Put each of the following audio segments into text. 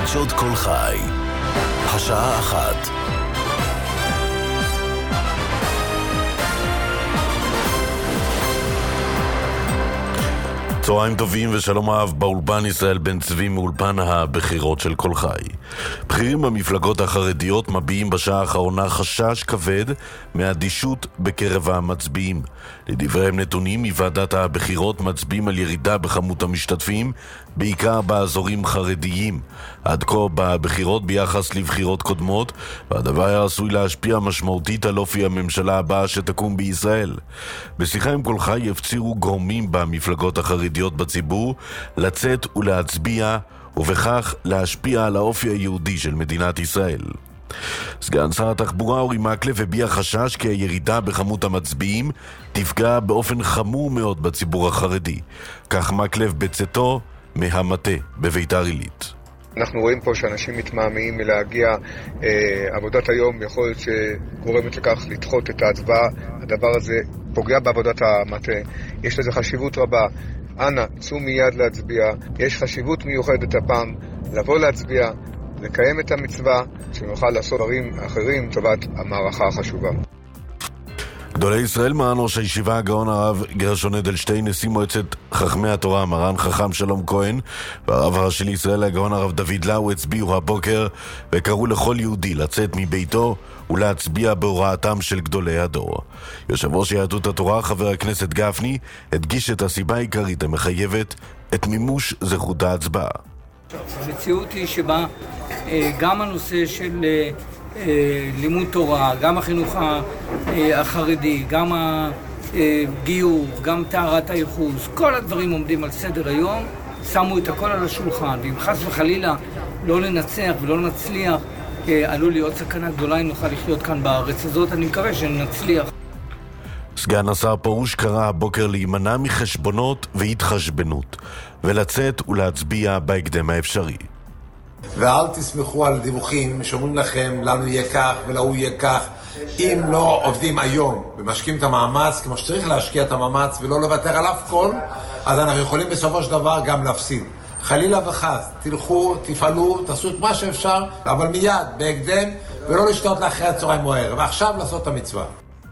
חדשות כל חי. השעה 1. צהריים טובים ושלום אהב באולפן ישראל בן צבי מאולפן הבחירות של כל חי. בכירים במפלגות החרדיות מביעים בשעה האחרונה חשש כבד מהדישות בקרב המצביעים. לדבריהם נתונים מוועדת הבחירות מצביעים על ירידה בכמות המשתתפים, בעיקר באזורים חרדיים. עד כה בבחירות ביחס לבחירות קודמות, והדבר עשוי להשפיע משמעותית על אופי הממשלה הבאה שתקום בישראל. בשיחה עם כל חי הפצירו גורמים במפלגות החרדיות בציבור לצאת ולהצביע ובכך להשפיע על האופי היהודי של מדינת ישראל. סגן שר התחבורה אורי מקלב הביע חשש כי הירידה בכמות המצביעים תפגע באופן חמור מאוד בציבור החרדי. כך מקלב בצאתו מהמטה בביתר עילית. אנחנו רואים פה שאנשים מתמהמהים מלהגיע. עבודת היום יכול להיות שגורמת לכך לדחות את ההצבעה. הדבר הזה פוגע בעבודת המטה. יש לזה חשיבות רבה. אנא, צאו מיד להצביע. יש חשיבות מיוחדת הפעם לבוא להצביע, לקיים את המצווה, שנוכל לעשות דברים אחרים לטובת המערכה החשובה. גדולי ישראל מרן ראש הישיבה הגאון הרב גרשון אדלשטיין, נשיא מועצת חכמי התורה מרן חכם שלום כהן והרב הראשי לישראל הגאון הרב דוד לאו הצביעו הבוקר וקראו לכל יהודי לצאת מביתו ולהצביע בהוראתם של גדולי הדור. יושב ראש יהדות התורה חבר הכנסת גפני הדגיש את הסיבה העיקרית המחייבת את מימוש זכות ההצבעה. המציאות היא שבה גם הנושא של לימוד תורה, גם החינוך החרדי, גם הגיור, גם טהרת הייחוס, כל הדברים עומדים על סדר היום, שמו את הכל על השולחן, ואם חס וחלילה לא לנצח ולא נצליח, עלול להיות סכנה גדולה אם נוכל לחיות כאן בארץ הזאת. אני מקווה שנצליח. סגן השר פרוש קרא הבוקר להימנע מחשבונות והתחשבנות ולצאת ולהצביע בהקדם האפשרי. ואל תסמכו על דיווחים שאומרים לכם לנו יהיה כך ולהוא יהיה כך. אם לא עובדים היום ומשקיעים את המאמץ כמו שצריך להשקיע את המאמץ ולא לוותר על אף כל, אז אנחנו יכולים בסופו של דבר גם להפסיד. חלילה וחס, תלכו, תפעלו, תעשו את מה שאפשר, אבל מיד, בהקדם, ולא לשתות לאחרי הצהריים או הערב, ועכשיו לעשות את המצווה.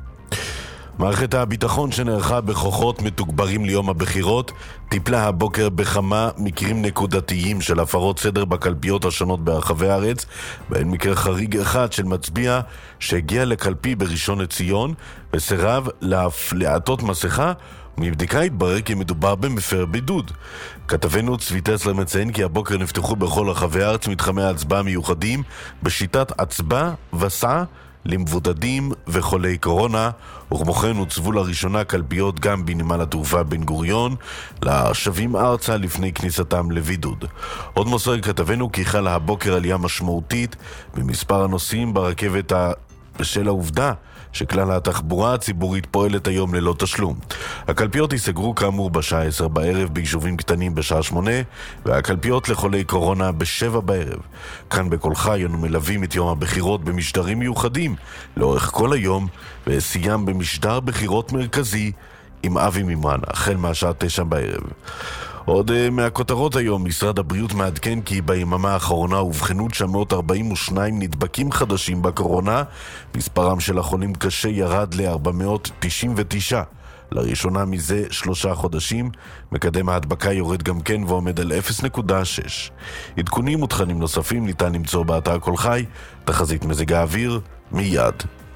מערכת הביטחון שנערכה בכוחות מתוגברים ליום הבחירות טיפלה הבוקר בכמה מקרים נקודתיים של הפרות סדר בקלפיות השונות ברחבי הארץ, בהן מקרה חריג אחד של מצביע שהגיע לקלפי בראשון לציון וסירב לעטות מסכה, ומבדיקה התברר כי מדובר במפר בידוד. כתבנו צבי טסלר מציין כי הבוקר נפתחו בכל רחבי הארץ מתחמי הצבעה מיוחדים בשיטת הצבעה וסע למבודדים וחולי קורונה, וכמו כן הוצבו לראשונה קלפיות גם בנמל התעופה בן גוריון לשבים ארצה לפני כניסתם לבידוד. עוד מוסר כתבנו כי חלה הבוקר עלייה משמעותית במספר הנוסעים ברכבת בשל העובדה שכלל התחבורה הציבורית פועלת היום ללא תשלום. הקלפיות ייסגרו כאמור בשעה 10 בערב ביישובים קטנים בשעה 8, והקלפיות לחולי קורונה ב7 בערב. כאן בכל חי אנו מלווים את יום הבחירות במשדרים מיוחדים לאורך כל היום, וסיים במשדר בחירות מרכזי עם אבי מימרן החל מהשעה 9 בערב. עוד מהכותרות היום, משרד הבריאות מעדכן כי ביממה האחרונה הובחנו 942 נדבקים חדשים בקורונה. מספרם של החולים קשה ירד ל-499 לראשונה מזה 3 חודשים. מקדם ההדבקה יורד גם כן ועומד על 0.6. עדכונים ותכנים נוספים ניתן למצוא באתר כל חי. תחזית מזג האוויר מיד.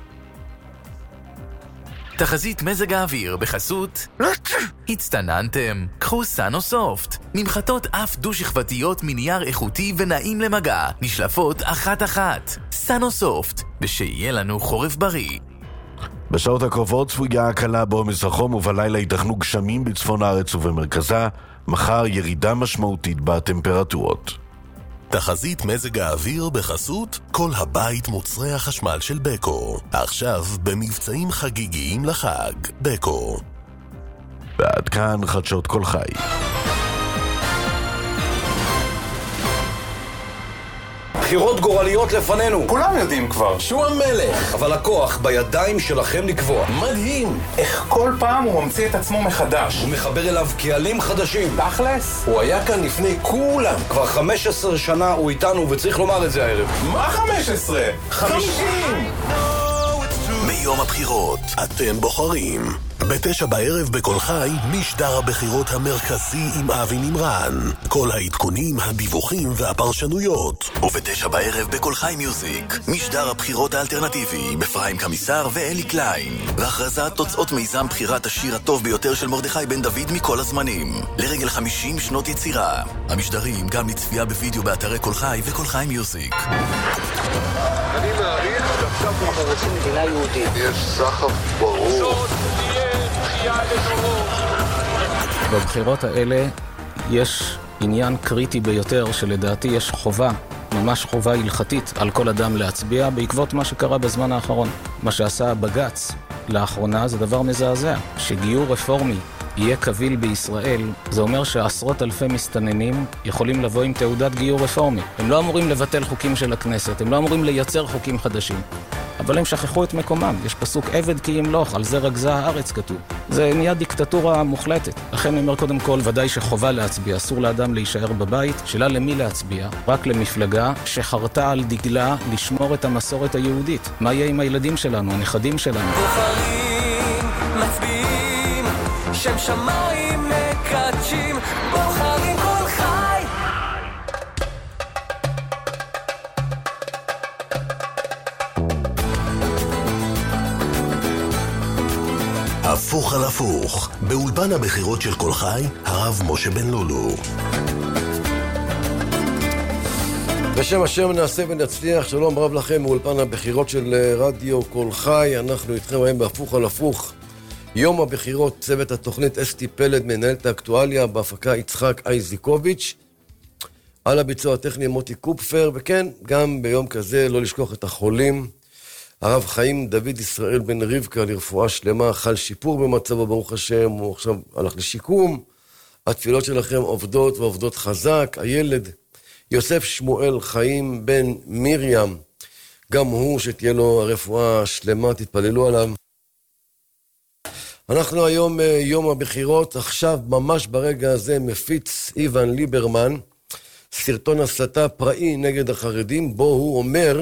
תחזית מזג האוויר בחסות הצטננתם? קחו סאנו-סופט, ממחטות אף דו-שכבתיות מנייר איכותי ונעים למגע, נשלפות אחת-אחת. סאנו-סופט, ושיהיה לנו חורף בריא. בשעות הקרובות צפויה הקלה בעומס החום ובלילה ייתכנו גשמים בצפון הארץ ובמרכזה. מחר ירידה משמעותית בטמפרטורות. תחזית מזג האוויר בחסות כל הבית מוצרי החשמל של בקו. עכשיו במבצעים חגיגיים לחג. בקו. ועד כאן חדשות כל חי. בחירות גורליות לפנינו. כולם יודעים כבר שהוא המלך, אבל הכוח בידיים שלכם לקבוע. מדהים איך כל פעם הוא ממציא את עצמו מחדש. הוא מחבר אליו קהלים חדשים. תכלס? הוא היה כאן לפני כולם. כבר 15 שנה הוא איתנו, וצריך לומר את זה הערב. מה 15? 50! ביום הבחירות אתם בוחרים. ב9 בערב בכל חי, משדר הבחירות המרכזי עם אבי נמרן. כל העדכונים, הדיווחים והפרשנויות. וב9 בערב בכל חי מיוזיק, משדר הבחירות האלטרנטיבי, בפריים קמיסר ואלי קליין. והכרזת תוצאות מיזם בחירת השיר הטוב ביותר של מרדכי בן דוד מכל הזמנים. לרגל 50 שנות יצירה. המשדרים גם לצפייה בווידאו באתרי כל חי וכל חי מיוזיק. אני מעריך שעכשיו אנחנו רוצים מדינה יהודית. יש סחף ברור. בבחירות האלה יש עניין קריטי ביותר שלדעתי יש חובה, ממש חובה הלכתית על כל אדם להצביע בעקבות מה שקרה בזמן האחרון. מה שעשה בג"ץ לאחרונה זה דבר מזעזע. שגיור רפורמי יהיה קביל בישראל, זה אומר שעשרות אלפי מסתננים יכולים לבוא עם תעודת גיור רפורמי. הם לא אמורים לבטל חוקים של הכנסת, הם לא אמורים לייצר חוקים חדשים. אבל הם שכחו את מקומם. יש פסוק עבד כי ימלוך, על זה רגזה הארץ כתוב. זה נהיה דיקטטורה מוחלטת. לכן אני אומר קודם כל, ודאי שחובה להצביע. אסור לאדם להישאר בבית. שאלה למי להצביע? רק למפלגה שחרתה על דגלה לשמור את המסורת היהודית. מה יהיה עם הילדים שלנו, הנכדים שלנו? בוחרים, מצביעים, שם שמיים מקדשים, בוחרים כל חי. הפוך על הפוך, באולפן הבחירות של כל חי, הרב משה בן לולו. בשם השם נעשה ונצליח. שלום רב לכם מאולפן הבחירות של רדיו כל חי. אנחנו איתכם היום בהפוך על הפוך. יום הבחירות, צוות התוכנית אסתי פלד, מנהלת האקטואליה, בהפקה יצחק אייזיקוביץ', על הביצוע הטכני מוטי קופפר, וכן, גם ביום כזה לא לשכוח את החולים. הרב חיים דוד ישראל בן רבקה לרפואה שלמה, חל שיפור במצבו ברוך השם, הוא עכשיו הלך לשיקום. התפילות שלכם עובדות ועובדות חזק. הילד יוסף שמואל חיים בן מרים, גם הוא שתהיה לו הרפואה שלמה, תתפללו עליו. אנחנו היום יום הבחירות, עכשיו ממש ברגע הזה מפיץ איוון ליברמן סרטון הסתה פראי נגד החרדים, בו הוא אומר,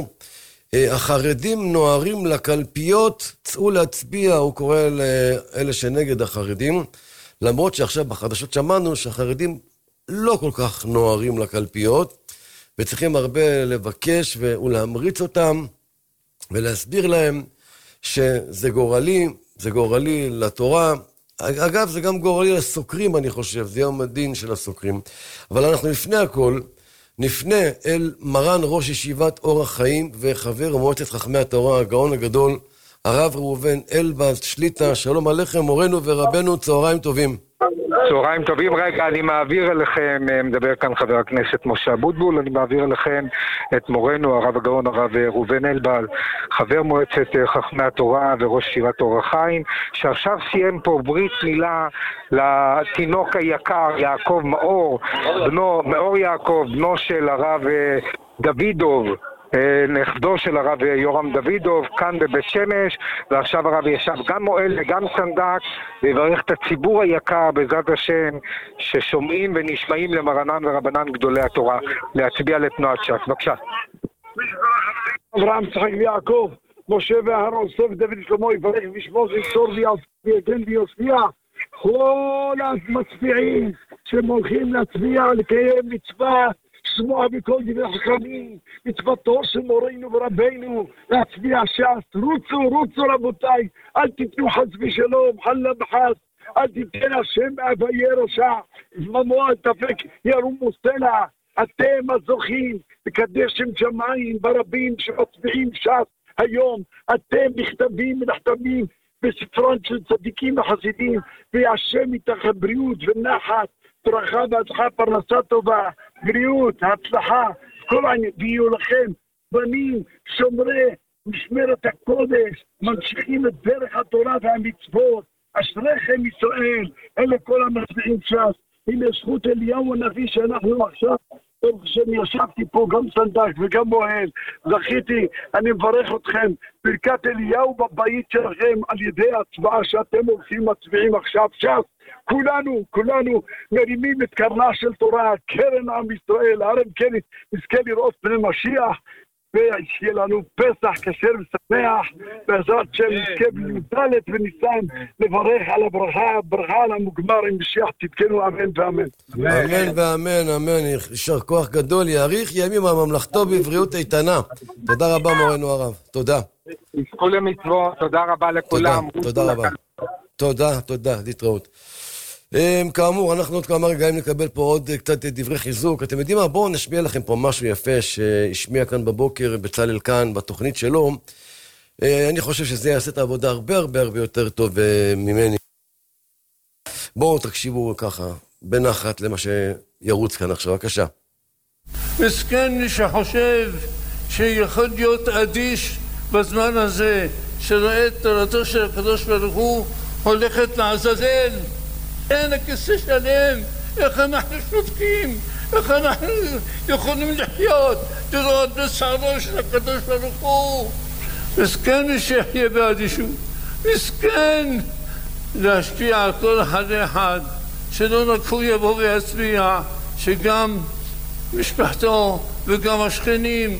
החרדים נוערים לקלפיות, צאו להצביע, הוא קורא לאלה שנגד החרדים, למרות שעכשיו בחדשות שמענו שהחרדים לא כל כך נוערים לקלפיות, וצריכים הרבה לבקש ולהמריץ אותם, ולהסביר להם שזה גורלי, זה גורלי לתורה. אגב, זה גם גורלי לסוקרים, אני חושב, זה יום הדין של הסוקרים. אבל אנחנו לפני הכל, נפנה אל מרן ראש ישיבת אור החיים וחבר מועצת חכמי התורה, הגאון הגדול, הרב ראובן אלבז שליטה. שלום עליכם מורנו ורבנו, צהריים טובים. צהריים טובים. רגע, אני מעביר אליכם, מדבר כאן חבר הכנסת משה אבוטבול, אני מעביר אליכם את מורנו הרב הגאון הרב ראובן אלבז, חבר מועצת חכמי התורה וראש ישיבת אור החיים, שעכשיו סיים פה ברית מילה לתינוק היקר יעקב מאור יעקב, בנו של הרב דוידוב, נכדו של הרב יורם דוידוב, כאן בבית שמש, ועכשיו הרב ישב גם מועל וגם סנדק, ויברך את הציבור היקר בעזרת השם, ששומעים ונשמעים למרנן ורבנן גדולי התורה, להצביע לתנועת ש"ס. בבקשה. אברהם צחק ויעקב, משה ואהרון, סוף דוד שלמה, יברך וישמור ויצור ויתן ויופיע, כל המצביעים שמולכים להצביע, לקיים מצווה, שמוע בכל דברי חכמים, מצוותו של מורנו ורבנו, להצביע ש"ס. רוצו רבותיי, אל תיתנו חס ושלום, חלה בחס, אל תיתן השם אביה רשע, זממו אל תפק ירומו סלע. אתם הזוכים לקדש שם שמיים ברבים שמצביעים ש"ס היום, אתם נכתבים ונחתמים בספרן של צדיקים וחסידים, והשם איתכם בריאות ונחת, ברכה והצלחה, פרנסה טובה, בריאות, הצלחה, כל העניין, ויהיו לכם בנים שומרי משמרת הקודש, ממשיכים את דרך התורה והמצוות. אשריכם ישראל, אלה כל המצביעים ש"ס. הנה זכות אליהו הנביא שאנחנו עכשיו ברוך השם, ישבתי פה גם סנדק וגם מוהל, זכיתי, אני מברך אתכם, ברכת אליהו בבית שלכם על ידי ההצבעה שאתם הולכים מצביעים עכשיו, ש"ס, כולנו מרימים את קרנה של תורה, קרן עם ישראל, הרב כן נזכה לראות פני משיח, ויהיה לנו פסח כשר ושמח, בעזרת שם נזכה בי"ד וניסן לברך על ברכה על המוגמר עם משיח צדקנו, אמן ואמן. אמן ואמן, אמן, יישר כוח גדול, יאריך ימים על ממלכתו בבריאות איתנה. תודה רבה מורנו הרב, תודה. יזכו למצוות, תודה רבה לכולם. תודה רבה. תודה, להתראות. כאמור, אנחנו עוד כמה רגעים נקבל פה עוד קצת דברי חיזוק. אתם יודעים מה? בואו נשמיע לכם פה משהו יפה שהשמיע כאן בבוקר בצלאל כאן בתוכנית שלו. אני חושב שזה יעשה את העבודה הרבה יותר טוב ממני. בואו תקשיבו ככה, בנחת למה שירוץ כאן עכשיו. בבקשה. מסכן מי שחושב שיכול להיות אדיש בזמן הזה, שרואה את תורתו של הקדוש ברוך הוא הולכת לעזאזל. אין הכיסא שלם, איך אנחנו שותקים, איך אנחנו יכולים לחיות, לראות בצערו של הקדוש ברוך הוא. מסכן מי שיחיה באדישות, מסכן להשפיע על כל אחד, שלא רק הוא יבוא ויצביע, שגם משפחתו וגם השכנים,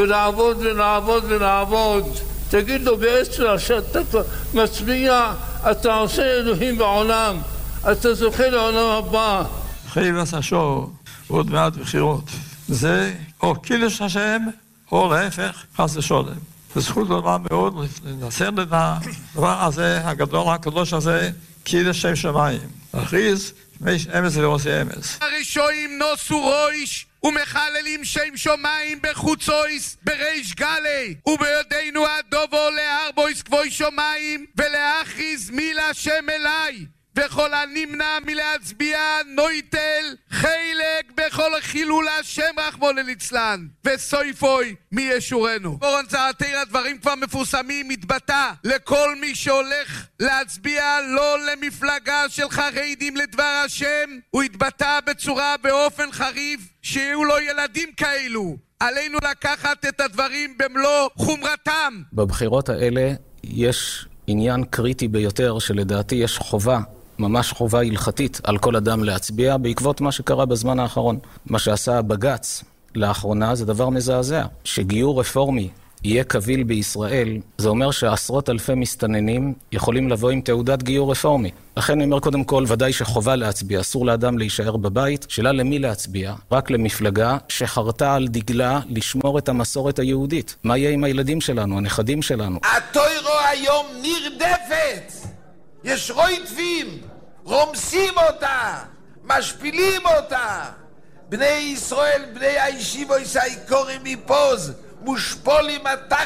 ולעבוד. תגיד לו בעצם שאתה מצביע, אתה עושה אלוהים בעולם, אתה זוכה לעולם הבא. חייב השור, עוד מעט בחירות. זה או קידוש השם, או להפך, חס ושלום. זכות גדולה מאוד לנסר לדבר הזה, הגדול הקדוש הזה, קידוש שם שמיים. להכריז מש אמס ועושה אמס. הראשונים נוסו רויש ומחללים שם שמיים בחוצויס בריש גלי, וביודענו הדובו להרבויס כבוי שמיים ולהכריז מילה שם אליי, וכל הנמנע מלהצביע נויטל חלק בכל חילול השם רחמנא ליצלן וסויפוי מי ישורנו. אורן צעתיר, הדברים כבר מפורסמים, מתבטא לכל מי שהולך להצביע לא למפלגה של חרדים לדבר השם, הוא התבטא בצורה באופן חריף שיהיו לו ילדים כאלו. עלינו לקחת את הדברים במלוא חומרתם. בבחירות האלה יש עניין קריטי ביותר שלדעתי יש חובה, ממש חובה הלכתית על כל אדם להצביע בעקבות מה שקרה בזמן האחרון. מה שעשה בג"ץ לאחרונה זה דבר מזעזע. שגיור רפורמי יהיה קביל בישראל, זה אומר שעשרות אלפי מסתננים יכולים לבוא עם תעודת גיור רפורמי. לכן אני אומר קודם כל, ודאי שחובה להצביע, אסור לאדם להישאר בבית. שאלה למי להצביע? רק למפלגה שחרתה על דגלה לשמור את המסורת היהודית. מה יהיה עם הילדים שלנו, הנכדים שלנו? התוירו היום נרדפת, יש רויטבים, רומסים אותה, משפילים אותה. בני ישראל, בני הישיבו יסייקורים מפוז, מושפולים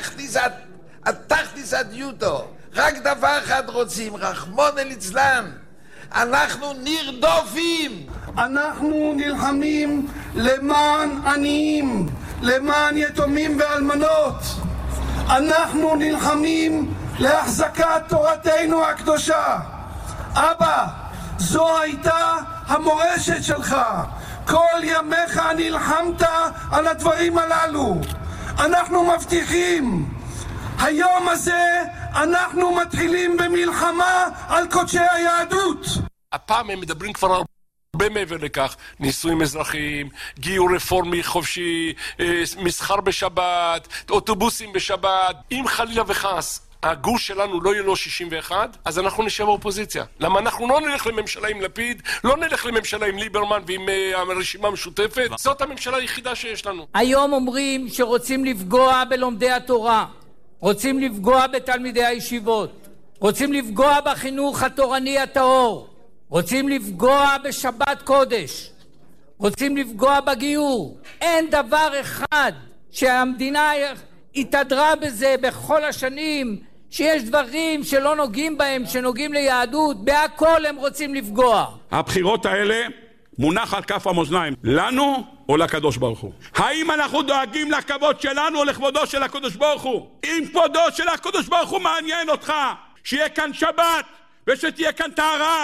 התחתיס הדיוטו. רק דבר אחד רוצים, רחמנא ליצלן, אנחנו נרדופים. אנחנו נלחמים למען עניים, למען יתומים ואלמנות. אנחנו נלחמים להחזקת תורתנו הקדושה. אבא, זו הייתה המורשת שלך. כל ימיך נלחמת על הדברים הללו. אנחנו מבטיחים, היום הזה אנחנו מתחילים במלחמה על קודשי היהדות. הפעם הם מדברים כבר הרבה מעבר לכך, נישואים אזרחיים, גיור רפורמי חופשי, מסחר בשבת, אוטובוסים בשבת. אם חלילה וחס הגוש שלנו לא יהיה לו 61, אז אנחנו נשב באופוזיציה. למה אנחנו לא נלך לממשלה עם לפיד, לא נלך לממשלה עם ליברמן ועם הרשימה המשותפת. זאת הממשלה היחידה שיש לנו. היום אומרים שרוצים לפגוע בלומדי התורה, רוצים לפגוע בתלמידי הישיבות, רוצים לפגוע בחינוך התורני הטהור, רוצים לפגוע בשבת קודש, רוצים לפגוע בגיור. אין דבר אחד שהמדינה התהדרה בזה בכל השנים, שיש דברים שלא נוגעים בהם, שנוגעים ליהדות, בהכל הם רוצים לפגוע. הבחירות האלה מונח על כף המאזניים, לנו או לקדוש ברוך הוא. האם אנחנו דואגים לכבוד שלנו או לכבודו של הקדוש ברוך הוא? אם כבודו של הקדוש ברוך הוא מעניין אותך, שיהיה כאן שבת ושתהיה כאן טהרה,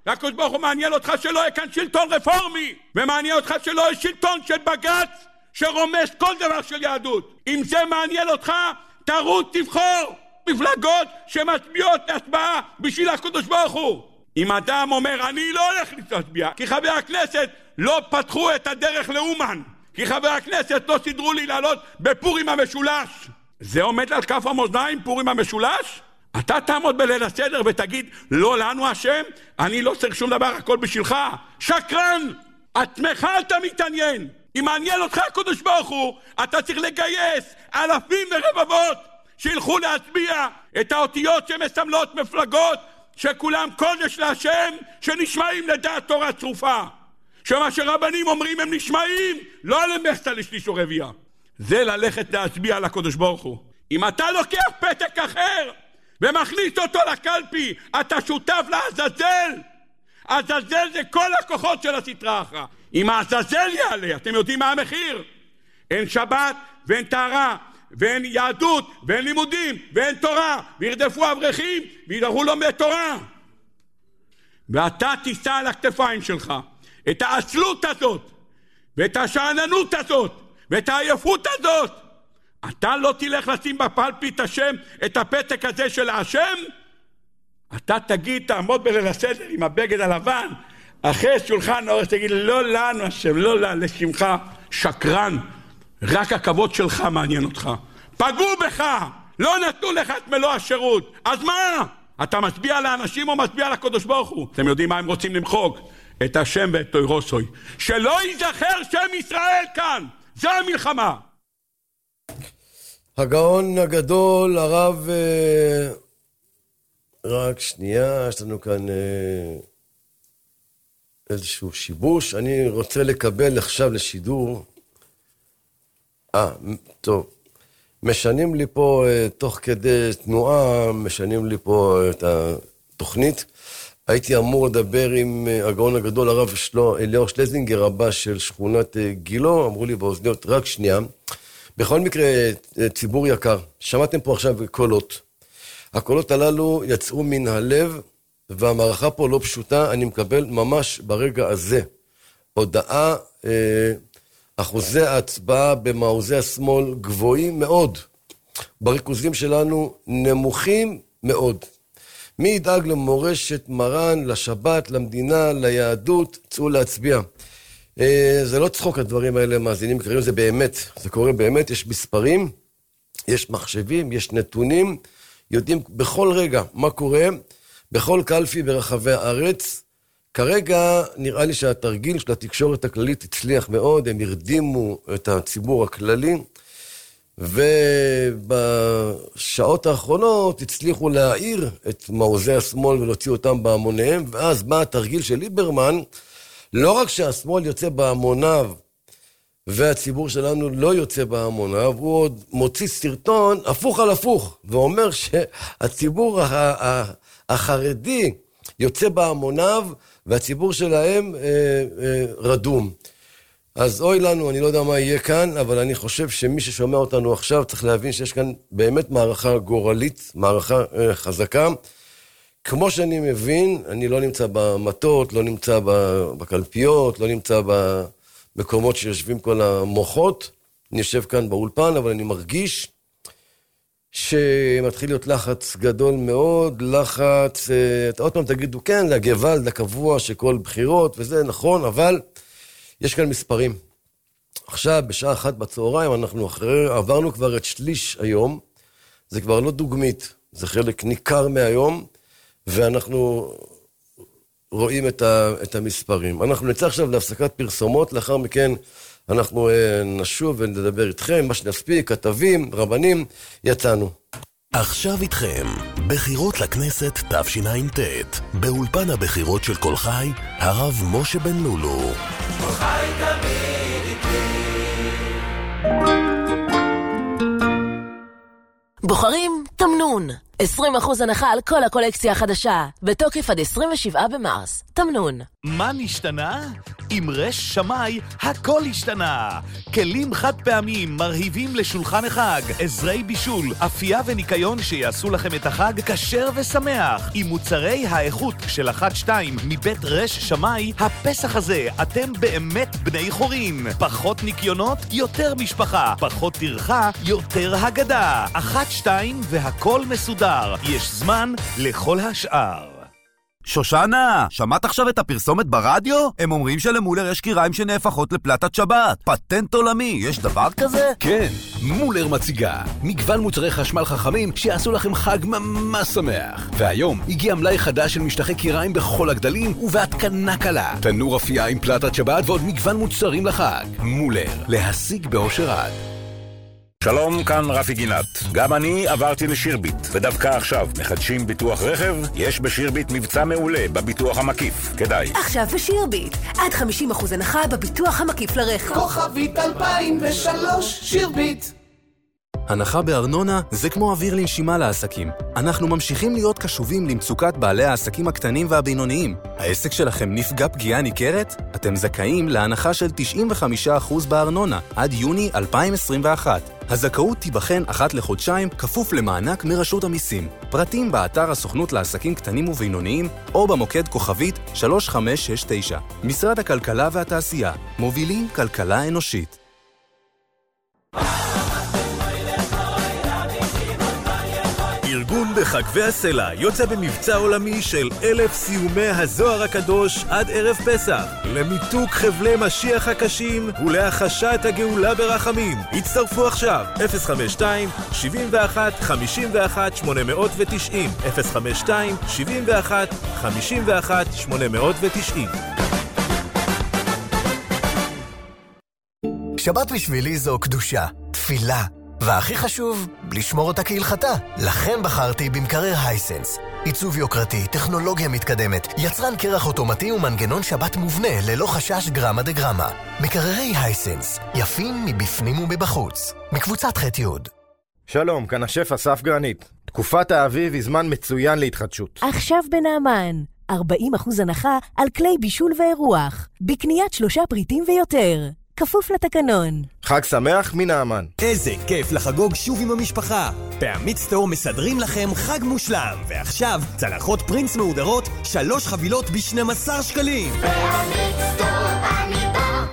הקדוש ברוך הוא מעניין אותך שלא יהיה כאן שלטון רפורמי, ומעניין אותך שלא יהיה שלטון של בג"ץ שרומס כל דבר של יהדות. אם זה מעניין אותך, תרוץ תבחור מפלגות שמצביעות להצבעה בשביל הקדוש ברוך הוא. אם אדם אומר אני לא הולך להצביע כי חבר הכנסת לא פתחו את הדרך לאומן, כי חבר הכנסת לא סידרו לי לעלות בפורים המשולש, זה עומד על כף המאזניים פורים המשולש? אתה תעמוד בליל הסדר ותגיד לא לנו השם, אני לא צריך שום דבר, הכל בשבילך. שקרן, עצמך אתה מתעניין. אם מעניין אותך הקדוש ברוך הוא, אתה צריך לגייס אלפים ורבבות שילכו להצביע את האותיות שמסמלות מפלגות שכולם קודש להשם, שנשמעים לדעת תורה צרופה, שמה שרבנים אומרים הם נשמעים לא למחצה לשליש או רביעה. זה ללכת להצביע על הקדוש ברוך הוא. אם אתה לוקח פתק אחר ומכניס אותו לקלפי, אתה שותף לעזאזל. עזאזל זה כל הכוחות של הסטרה אחרא. אם העזאזל יעלה, אתם יודעים מה המחיר? אין שבת ואין טהרה ואין יהדות ואין לימודים ואין תורה, וירדפו אברכים וידרכו לומדי תורה, ואתה תישא על הכתפיים שלך את העצלות הזאת ואת השאננות הזאת ואת העייפות הזאת. אתה לא תלך לשים בפלפית השם את הפתק הזה של השם. אתה תגיד, תעמוד בליל הסדר עם הבגד הלבן אחרי שולחן האורז, תגיד לא לנו השם, לא לשמך. שקרן, רק הכבוד שלך מעניין אותך. פגעו בך, לא נתנו לך את מלוא השירות, אז מה? אתה מצביע לאנשים או מצביע לקדוש ברוך הוא? אתם יודעים מה הם רוצים למחוק? את השם ואת תוירוסוי, שלא ייזכר שם ישראל כאן. זה המלחמה. הגאון הגדול, הרב, רק שנייה, יש לנו כאן איזשהו שיבוש. אני רוצה לקבל עכשיו לשידור. טוב. משנים לי פה, תוך כדי תנועה, משנים לי פה את התוכנית. הייתי אמור לדבר עם הגאון הגדול, הרב אליאור שלזינגר, רבה של שכונת גילו. אמרו לי באוזניות, רק שנייה. בכל מקרה, ציבור יקר, שמעתם פה עכשיו קולות. הקולות הללו יצאו מן הלב, והמערכה פה לא פשוטה. אני מקבל ממש ברגע הזה הודעה, אחוזי ההצבעה במעוזי השמאל גבוהים מאוד, בריכוזים שלנו נמוכים מאוד. מי ידאג למורשת מרן, לשבת, למדינה, ליהדות? צאו להצביע. זה לא צחוק הדברים האלה, מאזינים יקרים, זה באמת, זה קורה באמת. יש מספרים, יש מחשבים, יש נתונים, יודעים בכל רגע מה קורה, בכל קלפי ברחבי הארץ. כרגע נראה לי שהתרגיל של התקשורת הכללית הצליח מאוד, הם הרדימו את הציבור הכללי, ובשעות האחרונות הצליחו להעיר את מעוזי השמאל ולהוציא אותם בהמוניהם. ואז בא התרגיל של ליברמן, לא רק שהשמאל יוצא בהמוניו והציבור שלנו לא יוצא בהמוניו, הוא עוד מוציא סרטון הפוך על הפוך, ואומר שהציבור החרדי יוצא בהמוניו והציבור שלהם רדום. אז אוי לנו, אני לא יודע מה יהיה כאן, אבל אני חושב שמי ששומע אותנו עכשיו צריך להבין שיש כאן באמת מערכה גורלית, מערכה חזקה. כמו שאני מבין, אני לא נמצא במטות, לא נמצא בקלפיות, לא נמצא במקומות שיושבים כל המוחות. אני יושב כאן באולפן, אבל אני מרגיש שמתחיל להיות לחץ גדול מאוד, לחץ, עוד פעם תגידו, כן, לגוואלד, לקבוע שכל בחירות, וזה נכון, אבל יש כאן מספרים. עכשיו, בשעה 1 בצהריים, אנחנו עברנו כבר את שליש היום, זה כבר לא דוגמית, זה חלק ניכר מהיום, ואנחנו רואים את המספרים. אנחנו נצא עכשיו להפסקת פרסומות, לאחר מכן אנחנו נשוב ונדבר איתכם, מה שנספיק, כתבים, רבנים, יצאנו. עכשיו איתכם, בחירות לכנסת תשע"ט, באולפן הבחירות של כל חי, הרב משה בן לולו. כל חי תמיד איתי. בוחרים תמנון, 20% הנחה על כל הקולקציה החדשה, בתוקף עד 27 במרס. תמנון. מה נשתנה? עם רש שמאי הכל השתנה. כלים חד פעמים מרהיבים לשולחן החג, עזרי בישול, אפייה וניקיון שיעשו לכם את החג כשר ושמח. עם מוצרי האיכות של 1-2 מבית רש שמאי, הפסח הזה אתם באמת בני חורין. פחות ניקיונות, יותר משפחה. פחות טרחה, יותר הגדה. 1-2 והכל מסודר. יש זמן לכל השאר. שושנה, שמעת עכשיו את הפרסומת ברדיו? הם אומרים שלמולר יש קיריים שנהפכות לפלטת שבת. פטנט עולמי, יש דבר כזה? כן, מולר מציגה מגוון מוצרי חשמל חכמים שיעשו לכם חג ממש שמח. והיום הגיע מלאי חדש של משטחי קיריים בכל הגדלים ובהתקנה קלה. תנור אפייה עם פלטת שבת ועוד מגוון מוצרים לחג. מולר, להשיג באושר עד. שלום, כאן רפי גינת. גם אני עברתי לשירביט, ודווקא עכשיו מחדשים ביטוח רכב. יש בשירביט מבצע מעולה בביטוח המקיף. כדאי. עכשיו בשירביט, עד 50% הנחה בביטוח המקיף לרכב. כוכבית 2003, שירביט. הנחה בארנונה זה כמו אוויר לנשימה לעסקים. אנחנו ממשיכים להיות קשובים למצוקת בעלי העסקים הקטנים והבינוניים. העסק שלכם נפגע פגיעה ניכרת? אתם זכאים להנחה של 95% בארנונה עד יוני 2021. הזכאות תיבחן אחת לחודשיים כפוף למענק מרשות המיסים. פרטים באתר הסוכנות לעסקים קטנים ובינוניים או במוקד כוכבית 3569. משרד הכלכלה והתעשייה. מובילים כלכלה אנושית. ארגון בחגבי הסלע יוצא במבצע עולמי של 1000 סיומי הזוהר הקדוש עד ערב פסח, למיתוק חבלי משיח הקשים ולהחשת הגאולה ברחמים. הצטרפו עכשיו 052-71-51-890 052-71-51-890. שבת בשבילי זו קדושה, תפילה, והכי חשוב, לשמור אותה כהלכתה. לכן בחרתי במקרר הייסנס. עיצוב יוקרתי, טכנולוגיה מתקדמת, יצרן קרח אוטומטי ומנגנון שבת מובנה ללא חשש גרמה דגרמה. מקררי הייסנס, יפים מבפנים ומבחוץ. מקבוצת ח' י'. שלום, כאן השף אסף גרנית. תקופת האביב היא זמן מצוין להתחדשות. עכשיו בנעמן, 40% הנחה על כלי בישול ואירוח, בקניית 3 פריטים ויותר. כפוף לתקנון. חג שמח מנעמן. איזה כיף לחגוג שוב עם המשפחה. בעמית סטור מסדרים לכם חג מושלם. ועכשיו, צלחות פרינס מהודרות, 3 חבילות ב12 שקלים. בעמית סטור אני בא.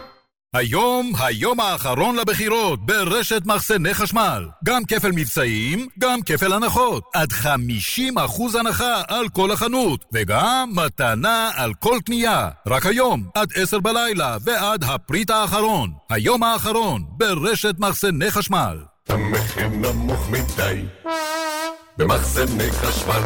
היום האחרון לבחירות ברשת מחסני חשמל. גם כפל מבצעים, גם כפל הנחות. עד 50% הנחה על כל החנות. וגם מתנה על כל קנייה. רק היום, עד 10 בלילה ועד הפריט האחרון. היום האחרון ברשת מחסני חשמל. המחיר נמוך מדי במחסני חשמל.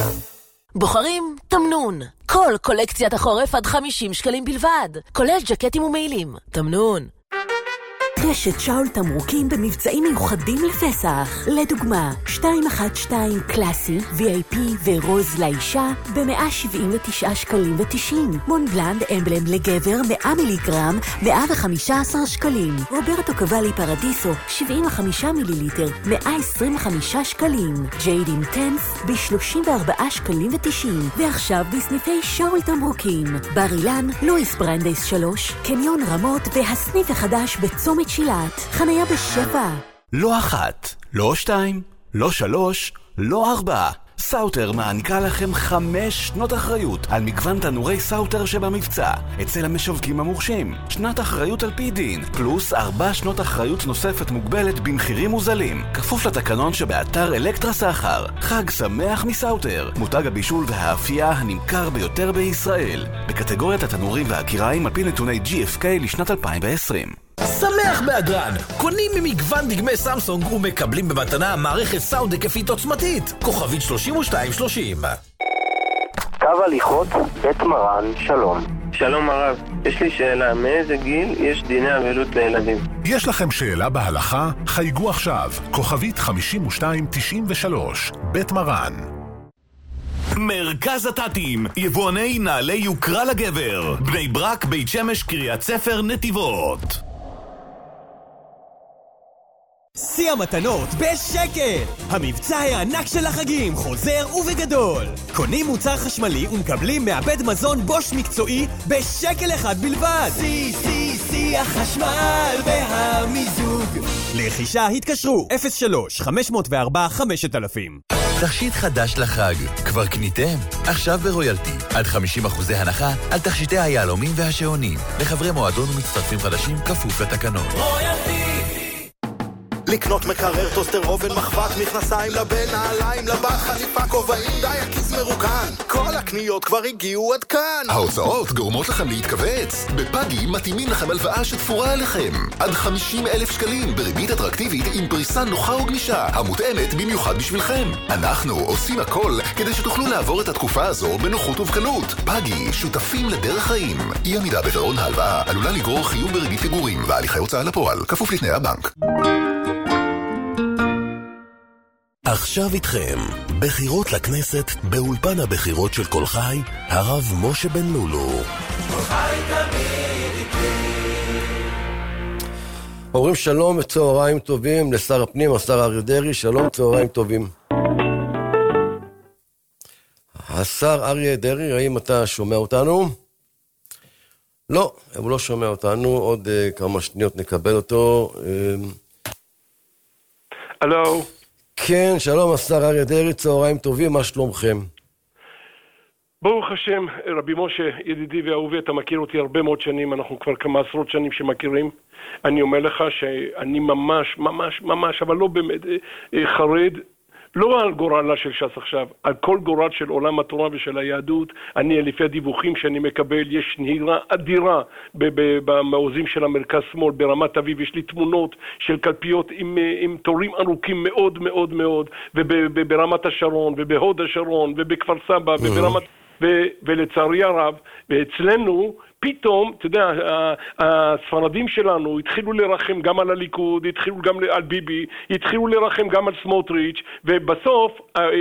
בוחרים תמנון. כל קולקציית החורף עד 50 שקלים בלבד. כולל ג'קטים ומעילים. תמנון. רשת שאול תמרוקים במבצעים מיוחדים לפסח. לדוגמה, 212 קלאסי, VIP ורוז לאישה ב-179 שקלים ו-90. מונבלנד אמבלם לגבר 100 מיליגרם, 115 שקלים. רוברטו קוואלי פרדיסו, 75 מיליליטר, 125 שקלים. ג'יידים טנס ב-34 שקלים ו-90. ועכשיו בסניפי שאול תמרוקים. בר אילן, לואיס ברנדייס 3, קניון רמות והסניף החדש בצומת שילת, חניה בשבע. לא 1, לא 2, לא 3, לא 4. סאוטר מעניקה לכם 5 שנות אחריות על מגוון תנורי סאוטר שבמבצע אצל המשווקים המורשים. שנת אחריות על פי דין, פלוס 4 שנות אחריות נוספת מוגבלת במחירים מוזלים. כפוף לתקנון שבאתר אלקטרה סחר. חג שמח מסאוטר. מותג הבישול והאפייה הנמכר ביותר בישראל. בקטגוריית התנורים והקיריים על פי נתוני GFK לשנת 2020. שמח באגרן, קונים ממגוון דגמי סמסונג ומקבלים במתנה מערכת סאונד היקפית עוצמתית. כוכבית 3230. קו הליכות, בית מרן, שלום. שלום הרב, יש לי שאלה, מאיזה גיל יש דיני אבלות לילדים? יש לכם שאלה בהלכה? חייגו עכשיו, כוכבית 5293, בית מרן. מרכז התתים, יבואני נעלי יוקרה לגבר, בני ברק, בית שמש, קריית ספר, נתיבות. ביציע מתנות בשקל. המבצע הענק של החגים חוזר ובגדול. קונים מוצר חשמלי ומקבלים מעבד מזון בוש מקצועי בשקל אחד בלבד. סי, החשמל והמיזוג. לרכישה התקשרו 03-504-5000. תכשיט חדש לחג, כבר קניתם? עכשיו ברויאלטי, עד 50% הנחה על תכשיטי היהלומים והשעונים, לחברי מועדון ומצטרפים חדשים כפוף לתקנות. רויאלטי! לקנות מקרר, טוסטר, אובן, מחבת, מכנסיים לבן, נעליים לבת, חליפה, כובעים, דייקס מרוקן. כל הקניות כבר הגיעו עד כאן. ההוצאות גורמות לכם להתכווץ. בפאגי מתאימים לכם הלוואה שתפורה עליכם. עד 50,000 שקלים בריבית אטרקטיבית עם פריסה נוחה וגמישה, המותאמת במיוחד בשבילכם. אנחנו עושים הכל כדי שתוכלו לעבור את התקופה הזו בנוחות ובקלות. פאגי, שותפים לדרך חיים. אי עמידה בפירעון ההלוואה עלולה לגרור חיוב בריבית פיגורים והליכי הוצאה לפועל, כפוף לתנאי הבנק. עכשיו איתכם, בחירות לכנסת, באולפן הבחירות של כל חי, הרב משה בן לולו. כל חי תמיד איתי. אומרים שלום וצהריים טובים לשר הפנים, השר אריה דרעי, שלום צהריים טובים. השר אריה דרעי, האם אתה שומע אותנו? לא, הוא לא שומע אותנו, עוד כמה שניות נקבל אותו. הלו. כן, שלום השר אריה דרעי, צהריים טובים, מה שלומכם? ברוך השם, רבי משה, ידידי ואהובי, אתה מכיר אותי הרבה מאוד שנים, אנחנו כבר כמה עשרות שנים שמכירים. אני אומר לך שאני ממש, אבל לא באמת, חרד, לא על גורלה של ש"ס עכשיו, על כל גורל של עולם התורה ושל היהדות. אני, לפי הדיווחים שאני מקבל, יש נהירה אדירה במעוזים של המרכז שמאל, ברמת אביב, יש לי תמונות של קלפיות עם תורים ארוכים מאוד מאוד מאוד, וברמת השרון, ובהוד השרון, ובכפר סבא, ולצערי הרב, ואצלנו, פתאום, אתה יודע, הספרדים שלנו התחילו לרחם גם על הליכוד, התחילו גם על ביבי, התחילו לרחם גם על סמוטריץ', ובסוף,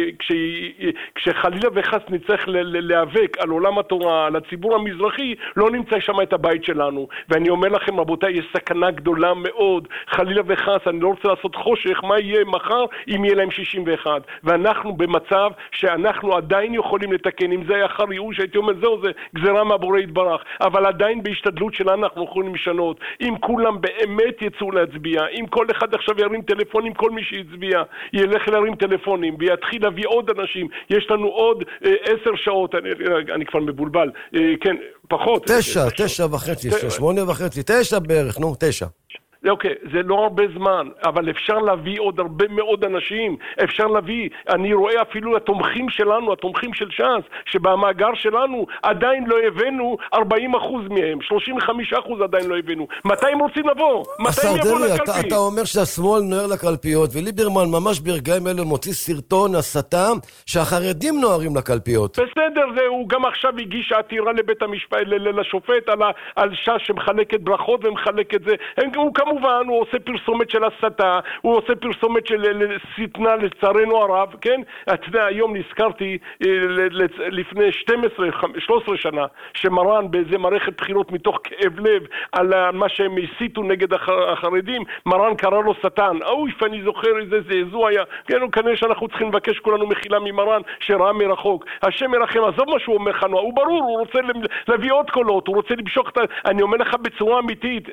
כשחלילה וחס נצטרך להיאבק על עולם התורה, על הציבור המזרחי, לא נמצא שם את הבית שלנו. ואני אומר לכם, רבותיי, יש סכנה גדולה מאוד, חלילה וחס, אני לא רוצה לעשות חושך, מה יהיה מחר אם יהיה להם 61. ואנחנו במצב שאנחנו עדיין יכולים לתקן, אם זה היה אחר ייאוש, הייתי אומר, זהו, זה גזירה מהבורא יתברך. אבל עדיין בהשתדלות שלנו אנחנו יכולים לשנות. אם כולם באמת יצאו להצביע, אם כל אחד עכשיו ירים טלפונים, כל מי שיצביע ילך להרים טלפונים ויתחיל להביא עוד אנשים. יש לנו עוד 10 שעות, אני כבר מבולבל, כן, פחות. 9:30, 8:30, 9 בערך, 9. אוקיי, זה לא הרבה זמן, אבל אפשר להביא עוד הרבה מאוד אנשים, אפשר להביא, אני רואה אפילו התומכים שלנו, התומכים של ש"ס, שבמאגר שלנו עדיין לא הבאנו 40% מהם, 35% עדיין לא הבאנו. מתי הם רוצים לבוא? מתי הם יבואו לקלפי? אתה אומר שהשמאל נוער לקלפיות, וליברמן ממש ברגעים אלה מוציא סרטון הסתה שהחרדים נוערים לקלפיות. בסדר, הוא גם עכשיו הגיש עתירה לבית המשפט, לשופט על ש"ס שמחלקת ברכות ומחלקת זה. כמובן, הוא עושה פרסומת של הסתה, הוא עושה פרסומת של סטנה לצערנו הרב, כן? אתה יודע, היום נזכרתי לפני 13 שנה, שמרן באיזה מערכת בחירות מתוך כאב לב על מה שהם הסיתו נגד החרדים, מרן קרא לו שטן. אויף, אני זוכר איזה זעזוע היה. כן, כנראה שאנחנו צריכים לבקש כולנו מחילה ממרן שראה מרחוק. השם מרחם, עזוב מה שהוא אומר חנוע, הוא ברור, הוא רוצה להביא עוד קולות, הוא רוצה למשוך אני אומר לך בצורה אמיתית,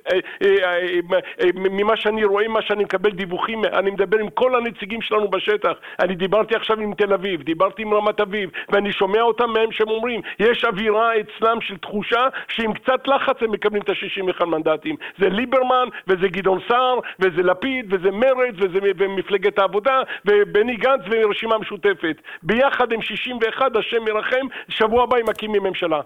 ממה שאני רואה, מה שאני מקבל דיווחים, אני מדבר עם כל הנציגים שלנו בשטח. אני דיברתי עכשיו עם תל אביב, דיברתי עם רמת אביב, ואני שומע אותם מהם שהם אומרים, יש אווירה אצלם של תחושה שעם קצת לחץ הם מקבלים את ה-61 מנדטים. זה ליברמן, וזה גדעון סער, וזה לפיד, וזה מרץ, וזה מפלגת העבודה, ובני גנץ ורשימה המשותפת. ביחד הם 61, השם מרחם, שבוע הבא הם מקימים ממשלה.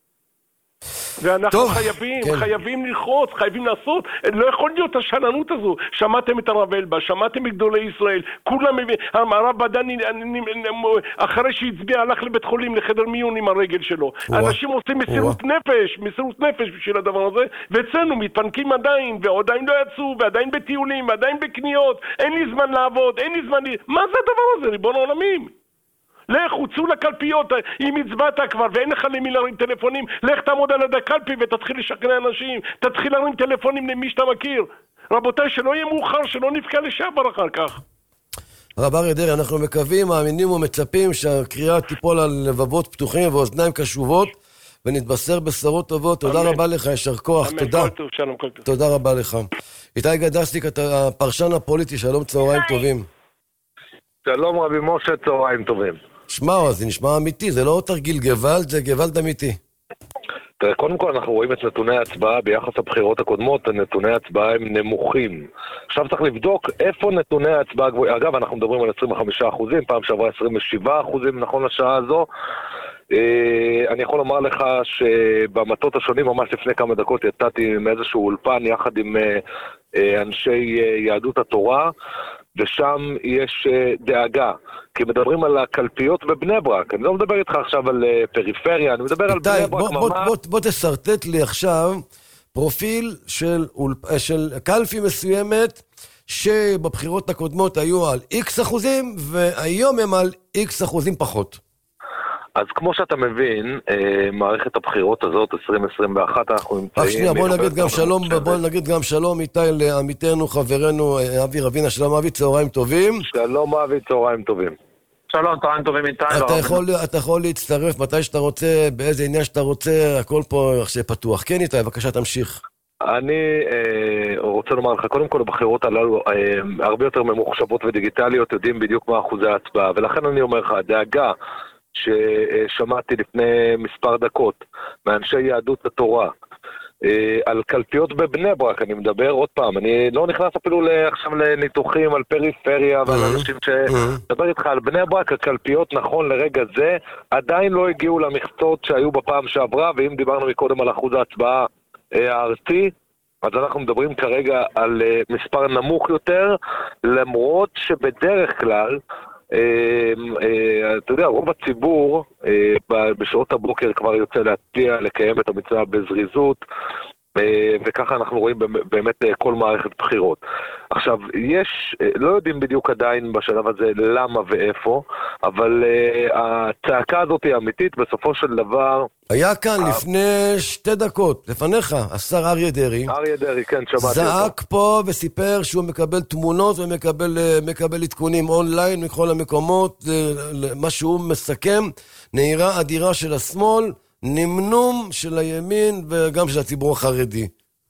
ואנחנו חייבים ללחוץ, חייבים לעשות, לא יכול להיות השלנות הזו. שמעתם את הרב אלבה, שמעתם את גדולי ישראל, כולם, הרב בדני אחרי שהצביע הלך לבית חולים לחדר מיון עם הרגל שלו. אנשים עושים מסירות נפש בשביל הדבר הזה, ואצלנו מתפנקים עדיין, ועדיין לא יצאו, ועדיין בטיולים, ועדיין בקניות, אין לי זמן לעבוד, אין לי זמן, מה זה הדבר הזה, ריבון העולמים? לך, הוצאו לקלפיות, אם הצבעת כבר ואין לך למי להרים טלפונים, לך תעמוד על יד הקלפי ותתחיל לשכנע אנשים, תתחיל להרים טלפונים למי שאתה מכיר. רבותיי, שלא יהיה מאוחר, שלא נפקע לשעבר אחר כך. הרב אריה דרעי, אנחנו מקווים, מאמינים ומצפים שהקריאה תיפול על לבבות פתוחים ואוזניים קשובות, ונתבשר בשורות טובות. תודה רבה לך, ישר כוח, תודה. תודה רבה לך. איתי גדסניק, הפרשן הפוליטי, שלום, צהריים טובים. שלום רבי משה, צהריים טובים. שמע, זה נשמע אמיתי, זה לא תרגיל גוואלד, זה גוואלד אמיתי. תראה, קודם כל אנחנו רואים את נתוני ההצבעה ביחס לבחירות הקודמות, נתוני ההצבעה הם נמוכים. עכשיו צריך לבדוק איפה נתוני ההצבעה גבוהים. אגב, אנחנו מדברים על 25%, פעם שעברה 27% נכון לשעה הזו. אני יכול לומר לך שבמטות השונים, ממש לפני כמה דקות יצאתי מאיזשהו אולפן יחד עם אנשי יהדות התורה, ושם יש דאגה, כי מדברים על הקלפיות בבני ברק. אני לא מדבר איתך עכשיו על פריפריה, אני מדבר על בני ברק ממש. בוא תסרטט לי עכשיו פרופיל של קלפי מסוימת, שבבחירות הקודמות היו על X אחוזים, והיום הם על X אחוזים פחות. אז כמו שאתה מבין, מערכת הבחירות הזאת, 2021, אנחנו נמצאים... שנייה, בוא נגיד גם שלום איתי לעמיתנו, חברנו, אבי רבינה. שלום אבי, צהריים טובים. שלום אבי, צהריים טובים. שלום, צהריים טובים איתי. אתה יכול להצטרף מתי שאתה רוצה, באיזה עניין שאתה רוצה, הכל פה פתוח. כן איתי, בבקשה תמשיך. אני רוצה לומר לך, קודם כל הבחירות הללו הרבה יותר ממוחשבות ודיגיטליות, יודעים בדיוק מה אחוזי ההצבעה, ולכן אני אומר לך, הדאגה ששמעתי לפני מספר דקות מאנשי יהדות התורה על קלפיות בבני ברק, אני מדבר עוד פעם, אני לא נכנס אפילו עכשיו לניתוחים על פריפריה ועל אנשים שמדבר איתך על בני ברק, הקלפיות נכון לרגע זה עדיין לא הגיעו למכסות שהיו בפעם שעברה, ואם דיברנו מקודם על אחוז ההצבעה הארצי, אז אנחנו מדברים כרגע על מספר נמוך יותר, למרות שבדרך כלל אתה יודע, רוב הציבור בשעות הבוקר כבר יוצא להצביע, לקיים את המצווה בזריזות, וככה אנחנו רואים באמת כל מערכת בחירות. עכשיו, לא יודעים בדיוק עדיין בשלב הזה למה ואיפה, אבל הצעקה הזאת היא אמיתית, בסופו של דבר... היה כאן לפני 2 דקות, לפניך, השר אריה דרעי. אריה דרעי, כן, שמעתי אותו. זעק פה וסיפר שהוא מקבל תמונות ומקבל עדכונים אונליין מכל המקומות, מה שהוא מסכם, נהירה אדירה של השמאל, נמנום של הימין וגם של הציבור החרדי.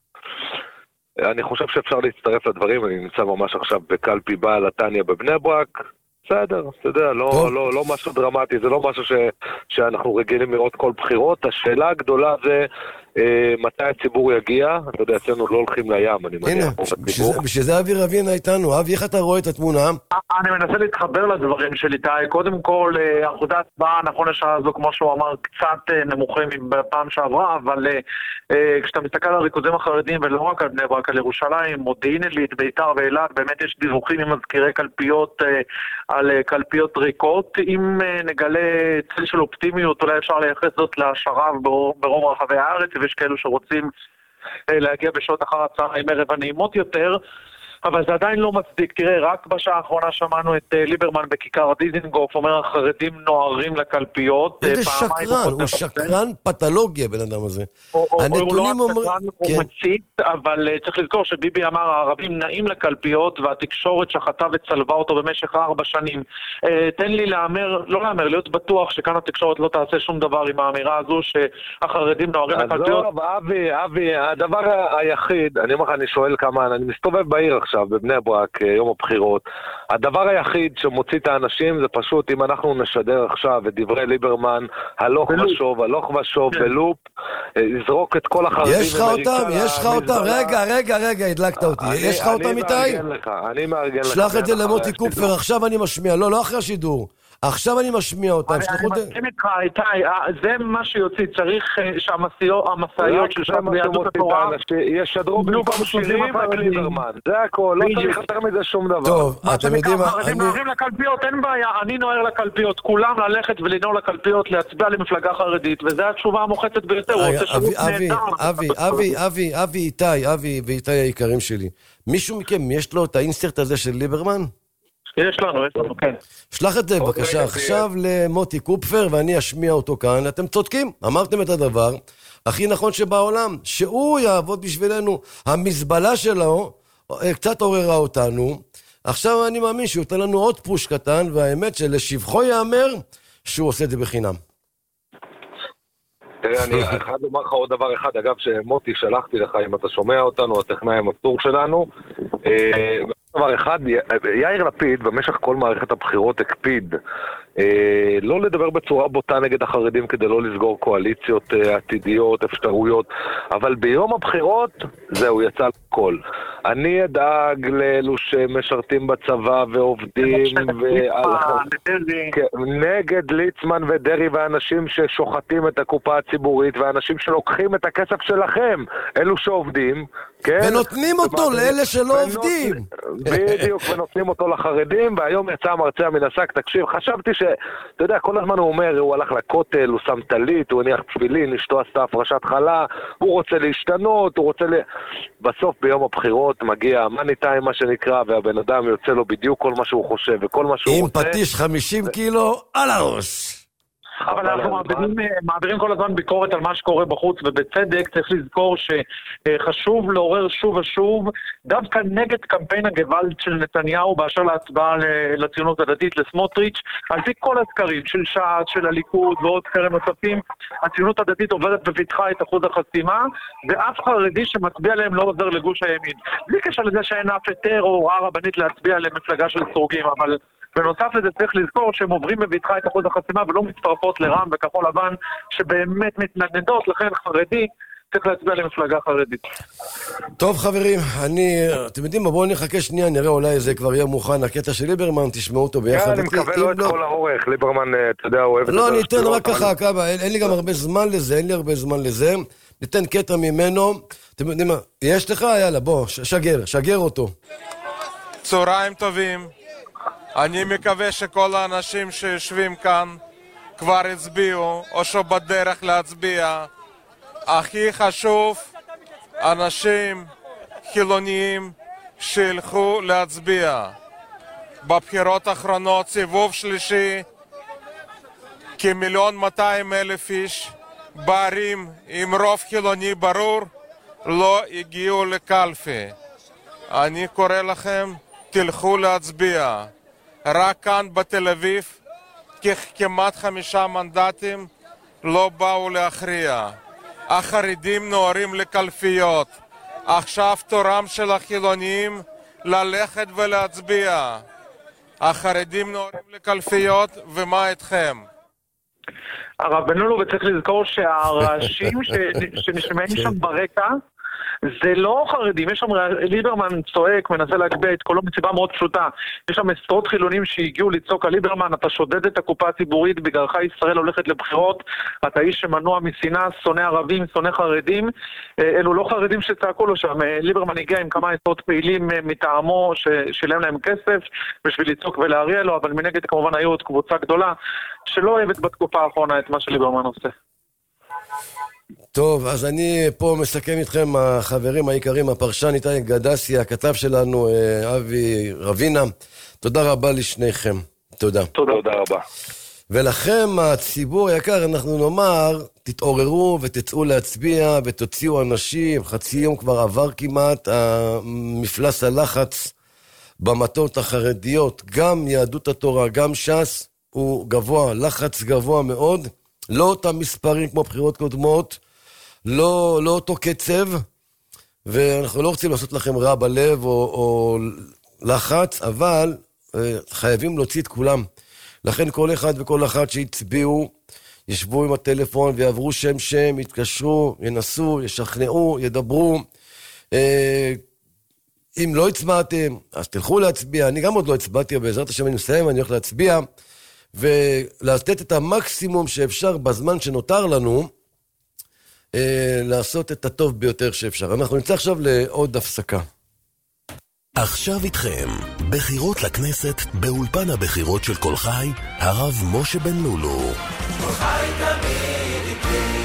אני חושב שאפשר להצטרף לדברים, אני נמצא ממש עכשיו בקלפי בעל התניה בבני ברק, בסדר, אתה יודע, לא משהו דרמטי, זה לא משהו שאנחנו רגילים לראות כל בחירות, השאלה הגדולה זה מתי הציבור יגיע, אתה יודע, אצלנו לא הולכים לים, אני מניח. הנה, בשביל זה אבי רבינה איתנו. אבי, איך אתה רואה את התמונה? אני מנסה להתחבר לדברים של איתי. קודם כל, אחוזי הצבעה, נכון לשעה הזו, כמו שהוא אמר, קצת נמוכים בפעם שעברה, אבל כשאתה מסתכל על הריכוזים החרדים, ולא רק על בני ברק, על ירושלים, מודיעין עילית, ביתר ואילת, באמת יש דיווחים עם מזכירי קלפיות, על קלפיות ריקות. אם נגלה צל של אופטימיות, אולי אפשר לייחס זאת לשרב ברוב רחבי הארץ, ויש כאלו שרוצים להגיע בשעות אחר הצהריים ערב הנעימות יותר, אבל זה עדיין לא מצדיק. תראה, רק בשעה האחרונה שמענו את ליברמן בכיכר דיזינגוף, אומר החרדים נוערים לקלפיות. איזה שקרן, הוא שקרן פתולוגיה בן אדם הזה. הנתונים אומרים... הוא מצית, אבל צריך לזכור שביבי אמר, הערבים נעים לקלפיות, והתקשורת שחטה וצלבה אותו במשך 4 שנים. תן לי להיות בטוח שכאן התקשורת לא תעשה שום דבר עם האמירה הזו, שהחרדים נוערים לקלפיות. אבי, הדבר היחיד, אני אומר לך, אני שואל כמה, אני מסתובב בעיר עכשיו, בבני ברק, יום הבחירות. הדבר היחיד שמוציא את האנשים זה פשוט, אם אנחנו נשדר עכשיו את דברי ליברמן, הלוך ושוב בלופ, יזרוק את כל החרדים. יש לך אותם, רגע, הדלקת אותי. יש לך אותם איתי? אני מארגן לך. שלח את זה למוטי קופפר, עכשיו אני משמיע, לא אחרי השידור. עכשיו אני משמיע אותם. אני מסכים איתך, איתי, זה מה שיוציא, צריך שהמשאיות של שם ביהדות התורה ישדרו במקום שירים על ליברמן. זה הכל, לא צריך יותר מזה שום דבר. טוב, אתם יודעים מה... החרדים נוערים לקלפיות, אין בעיה, אני נוער לקלפיות, כולם ללכת ולנוער לקלפיות, להצביע למפלגה חרדית, וזו התשובה המוחצת ביותר. אבי ואיתי היקרים שלי, מישהו מכם יש לו את האינסרט הזה של ליברמן? יש לנו, כן. שלח את זה בבקשה עכשיו למוטי קופפר ואני אשמיע אותו כאן. אתם צודקים, אמרתם את הדבר הכי נכון שבעולם, שהוא יעבוד בשבילנו. המזבלה שלו קצת עוררה אותנו. עכשיו אני מאמין שהוא יתן לנו עוד פוש קטן, והאמת שלשבחו יאמר שהוא עושה את זה בחינם. תראה, אני חייב לומר לך עוד דבר אחד, אגב, שמוטי שלחתי לך, אם אתה שומע אותנו, הטכנאי המסור שלנו. דבר אחד, יאיר לפיד במשך כל מערכת הבחירות הקפיד לא לדבר בצורה בוטה נגד החרדים כדי לא לסגור קואליציות עתידיות, אפשרויות, אבל ביום הבחירות זהו, יצא לכל. אני אדאג לאלו שמשרתים בצבא ועובדים נגד ליצמן ודרי ואנשים ששוחטים את הקופה הציבורית ואנשים שלוקחים את הכסף שלכם, אלו שעובדים, ונותנים אותו לאלה שלא עובדים. בדיוק, ונותנים אותו לחרדים, והיום יצא המרצע מן השק. תקשיב, חשבתי אתה יודע, כל הזמן הוא אומר, הוא הלך לכותל, הוא שם טלית, הוא הניח תפילין, אשתו עשתה הפרשת חלה, הוא רוצה להשתנות, הוא רוצה בסוף ביום הבחירות מגיע מאני טיים מה שנקרא, והבן אדם יוצא לו בדיוק כל מה שהוא חושב, וכל מה שהוא רוצה. עם פטיש 50 קילו על הראש. אבל אנחנו מעבירים כל הזמן ביקורת על מה שקורה בחוץ, ובצדק צריך לזכור שחשוב לעורר שוב ושוב, דווקא נגד קמפיין הגוואלד של נתניהו, באשר להצבעה לציונות הדתית, לסמוטריץ', על פי כל הסקרים של ש"ס, של הליכוד ועוד סקרים נוספים, הציונות הדתית עוברת בפיתחה את אחוז החסימה, ואף חרדי שמצביע להם לא עוזר לגוש הימין. בלי קשר לזה שאין אף היתר או הוראה רבנית להצביע למפלגה של סרוגים, אבל בנוסף לזה צריך לזכור שהם עוברים בביטחה את אחוז החסימה ולא מצטרפות לרם וכחול לבן שבאמת מתנדנדות, לכן חרדי צריך להצביע למפלגה חרדית. טוב חברים, אתם יודעים מה, בואו נחכה שנייה, נראה אולי זה כבר יהיה מוכן, הקטע של ליברמן, תשמעו אותו ביחד. אני מקווה לו את כל האורך, ליברמן, אתה יודע, אוהב את זה. לא, ניתן רק ככה, אין לי גם הרבה זמן לזה, ניתן קטע ממנו, אתם יודעים מה, יש לך? יאללה, בוא, שגר אותו. צהריים טובים. אני מקווה שכל האנשים שיושבים כאן כבר הצביעו, או שבדרך להצביע. הכי חשוב, אנשים חילוניים שילכו להצביע. בבחירות האחרונות, סיבוב שלישי, כ1,200,000 איש בערים עם רוב חילוני ברור לא הגיעו לקלפי. אני קורא לכם, תלכו להצביע. רק כאן בתל אביב כמעט 5 מנדטים לא באו להכריע. החרדים נוהרים לקלפיות. עכשיו תורם של החילונים ללכת ולהצביע. החרדים נוהרים לקלפיות, ומה איתכם? הרב בן-לולו, וצריך לזכור שהרעשים שנשמעים שם ברקע זה לא חרדים, יש שם ליברמן צועק, מנסה להגביה את קולו מסיבה מאוד פשוטה. יש שם עשרות חילונים שהגיעו לצעוק על ליברמן, אתה שודד את הקופה הציבורית, בגללך ישראל הולכת לבחירות, אתה איש שמנוע משנאה, שונא ערבים, שונא חרדים. אלו לא חרדים שצעקו לו שם, ליברמן הגיע עם כמה עשרות פעילים מטעמו ששילם להם כסף בשביל לצעוק ולהריע לו, אבל מנגד כמובן היו עוד קבוצה גדולה שלא אוהבת בתקופה האחרונה את מה שליברמן עושה. טוב, אז אני פה מסכם איתכם, החברים העיקרים, הפרשן איתי גדסי, הכתב שלנו, אבי רבינה. תודה רבה לשניכם. תודה. תודה רבה. ולכם, הציבור היקר, אנחנו נאמר, תתעוררו ותצאו להצביע ותוציאו אנשים. חצי יום כבר עבר כמעט, מפלס הלחץ במטות החרדיות, גם יהדות התורה, גם ש"ס, הוא גבוה, לחץ גבוה מאוד. לא אותם מספרים כמו בחירות קודמות, לא אותו קצב, ואנחנו לא רוצים לעשות לכם רע בלב או לחץ, אבל חייבים להוציא את כולם. לכן כל אחד וכל אחת שהצביעו, ישבו עם הטלפון ויעברו שם, יתקשרו, ינסו, ישכנעו, ידברו. אם לא הצבעתם, אז תלכו להצביע. אני גם עוד לא הצבעתי, בעזרת השם אני מסיים, אני הולך להצביע. ולתת את המקסימום שאפשר בזמן שנותר לנו, לעשות את הטוב ביותר שאפשר. אנחנו נמצא עכשיו לעוד הפסקה. עכשיו איתכם, בחירות לכנסת, באולפן הבחירות של כל חי, הרב משה בן לולו. כל חי תמיד איתי.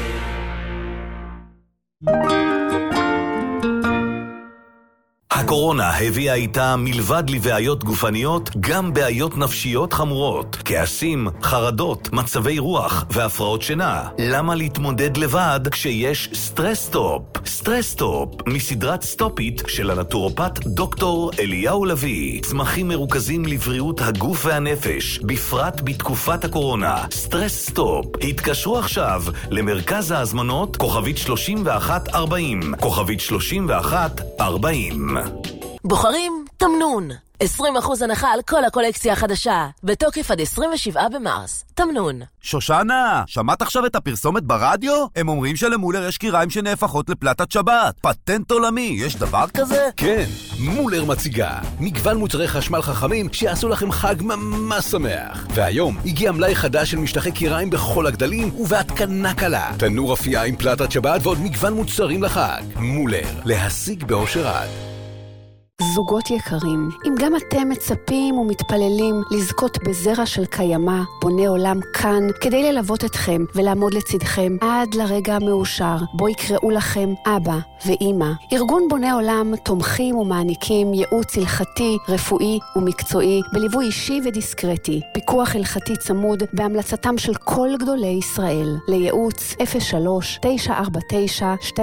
הקורונה הקורונה הביאה איתה מלבד לבעיות גופניות, גם בעיות נפשיות חמורות, כעסים, חרדות, מצבי רוח והפרעות שינה. למה להתמודד לבד כשיש סטרסטופ? סטרסטופ, מסדרת סטופית של הנטורופט דוקטור אליהו לוי. צמחים מרוכזים לבריאות הגוף והנפש, בפרט בתקופת הקורונה. סטרסטופ. התקשרו עכשיו למרכז ההזמנות כוכבית 3140. כוכבית 3140. בוחרים תמנון. 20% הנחה על כל הקולקציה החדשה, בתוקף עד 27 במרס. תמנון. שושנה, שמעת עכשיו את הפרסומת ברדיו? הם אומרים שלמולר יש קיריים שנהפכות לפלטת שבת. פטנט עולמי, יש דבר כזה? כן, מולר מציגה מגוון מוצרי חשמל חכמים שיעשו לכם חג ממש שמח. והיום הגיע מלאי חדש של משטחי קיריים בכל הגדלים ובהתקנה קלה. תנור אפייה עם פלטת שבת ועוד מגוון מוצרים לחג. מולר, להשיג באושר עד. זוגות יקרים, אם גם אתם מצפים ומתפללים לזכות בזרע של קיימה, בונה עולם כאן כדי ללוות אתכם ולעמוד לצדכם עד לרגע המאושר בו יקראו לכם אבא ואמא. ארגון בונה עולם תומכים ומעניקים ייעוץ הלכתי, רפואי ומקצועי בליווי אישי ודיסקרטי, פיקוח הלכתי צמוד בהמלצתם של כל גדולי ישראל. לייעוץ 03-949-1212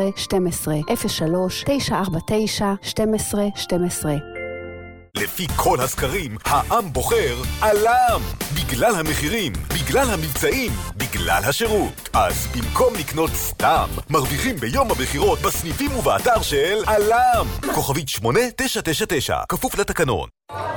03-949-1212. לפי כל הסקרים, העם בוחר עלם. בגלל המחירים, בגלל המבצעים, בגלל השירות. אז במקום לקנות סתם, מרוויחים ביום הבחירות בסניפים ובאתר של עלם. כוכבית 8999, כפוף לתקנון.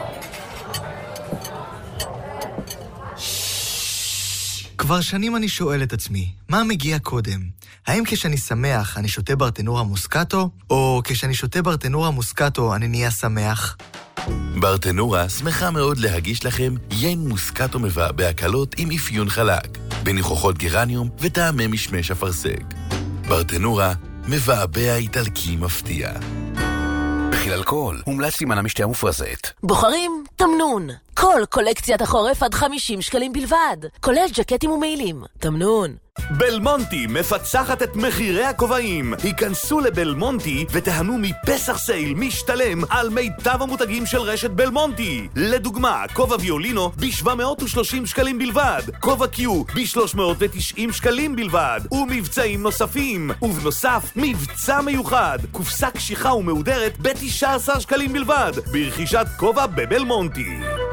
כבר שנים אני שואל את עצמי, מה מגיע קודם? האם כשאני שמח אני שותה ברטנורה מוסקטו, או כשאני שותה ברטנורה מוסקטו אני נהיה שמח? ברטנורה שמחה מאוד להגיש לכם יין מוסקטו מבעבע קלות עם אפיון חלק, בניחוחות גרניום וטעמי משמש אפרסק. ברטנורה מבעבע איטלקי מפתיע. בכיל אלכוהול, מומלץ להימנע משתייה מופרזת. בוחרים תמנון. כל קולקציית החורף עד 50 שקלים בלבד, כולל ג'קטים ומעילים. תמנון. בלמונטי מפצחת את מחירי הכובעים. היכנסו לבלמונטי ותהנו מפסח סייל משתלם על מיטב המותגים של רשת בלמונטי. לדוגמה, כובע ויולינו ב-730 שקלים בלבד, כובע קיו ב-390 שקלים בלבד, ומבצעים נוספים. ובנוסף, מבצע מיוחד, קופסה קשיחה ומהודרת ב-19 שקלים בלבד, ברכישת כובע בבלמונטי.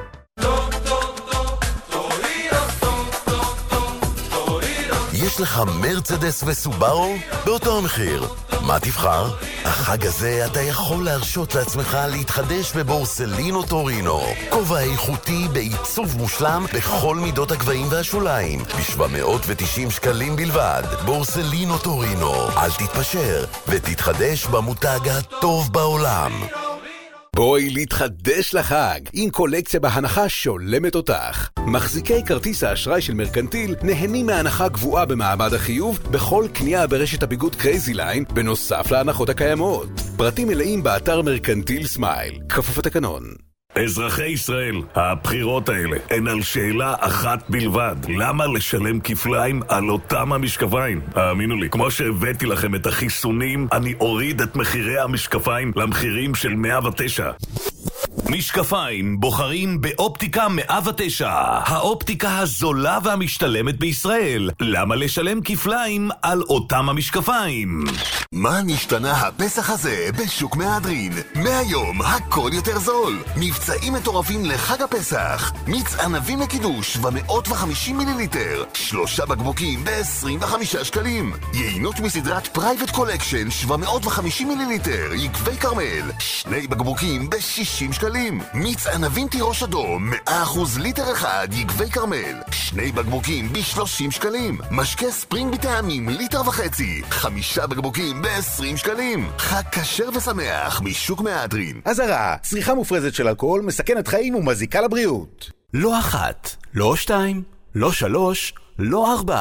יש לך מרצדס וסובארו? באותו המחיר. מה תבחר? החג הזה אתה יכול להרשות לעצמך להתחדש בבורסלינו טורינו. כובע איכותי בעיצוב מושלם בכל מידות הגבהים והשוליים. ב-790 שקלים בלבד. בורסלינו טורינו. אל תתפשר ותתחדש במותג הטוב בעולם. בואי להתחדש לחג עם קולקציה בהנחה שולמת אותך. מחזיקי כרטיס האשראי של מרקנטיל נהנים מהנחה גבוהה במעמד החיוב בכל קנייה ברשת הביגוד קרייזי ליין, בנוסף להנחות הקיימות. פרטים מלאים באתר מרקנטיל סמייל, כפוף לתקנון. אזרחי ישראל, הבחירות האלה הן על שאלה אחת בלבד. למה לשלם כפליים על אותם המשקפיים? האמינו לי, כמו שהבאתי לכם את החיסונים, אני אוריד את מחירי המשקפיים למחירים של 109. משקפיים בוחרים באופטיקה 109, האופטיקה הזולה והמשתלמת בישראל. למה לשלם כפליים על אותם המשקפיים? מה נשתנה הפסח הזה בשוק מהדרין? מהיום הכל יותר זול. מבצעים מטורפים לחג הפסח. מיץ ענבים לקידוש 750 מיליליטר, 3 בקבוקים ב-25 שקלים. יינות מסדרת פרייבט קולקשן 750 מיליליטר, יקבי קרמל, 2 בקבוקים ב-60 שקלים. מיץ ענבים תירוש אדום 100% ליטר אחד, יקבי קרמל, 2 בקבוקים ב-30 שקלים. משקה ספרינג בטעמים ליטר וחצי, 5 בקבוקים ב-20 שקלים. חג כשר ושמח משוק מהדרין. אזהרה, צריכה מופרזת של אלכוהול מסכנת חיים ומזיקה לבריאות. לא 1, לא 2, לא 3, לא 4.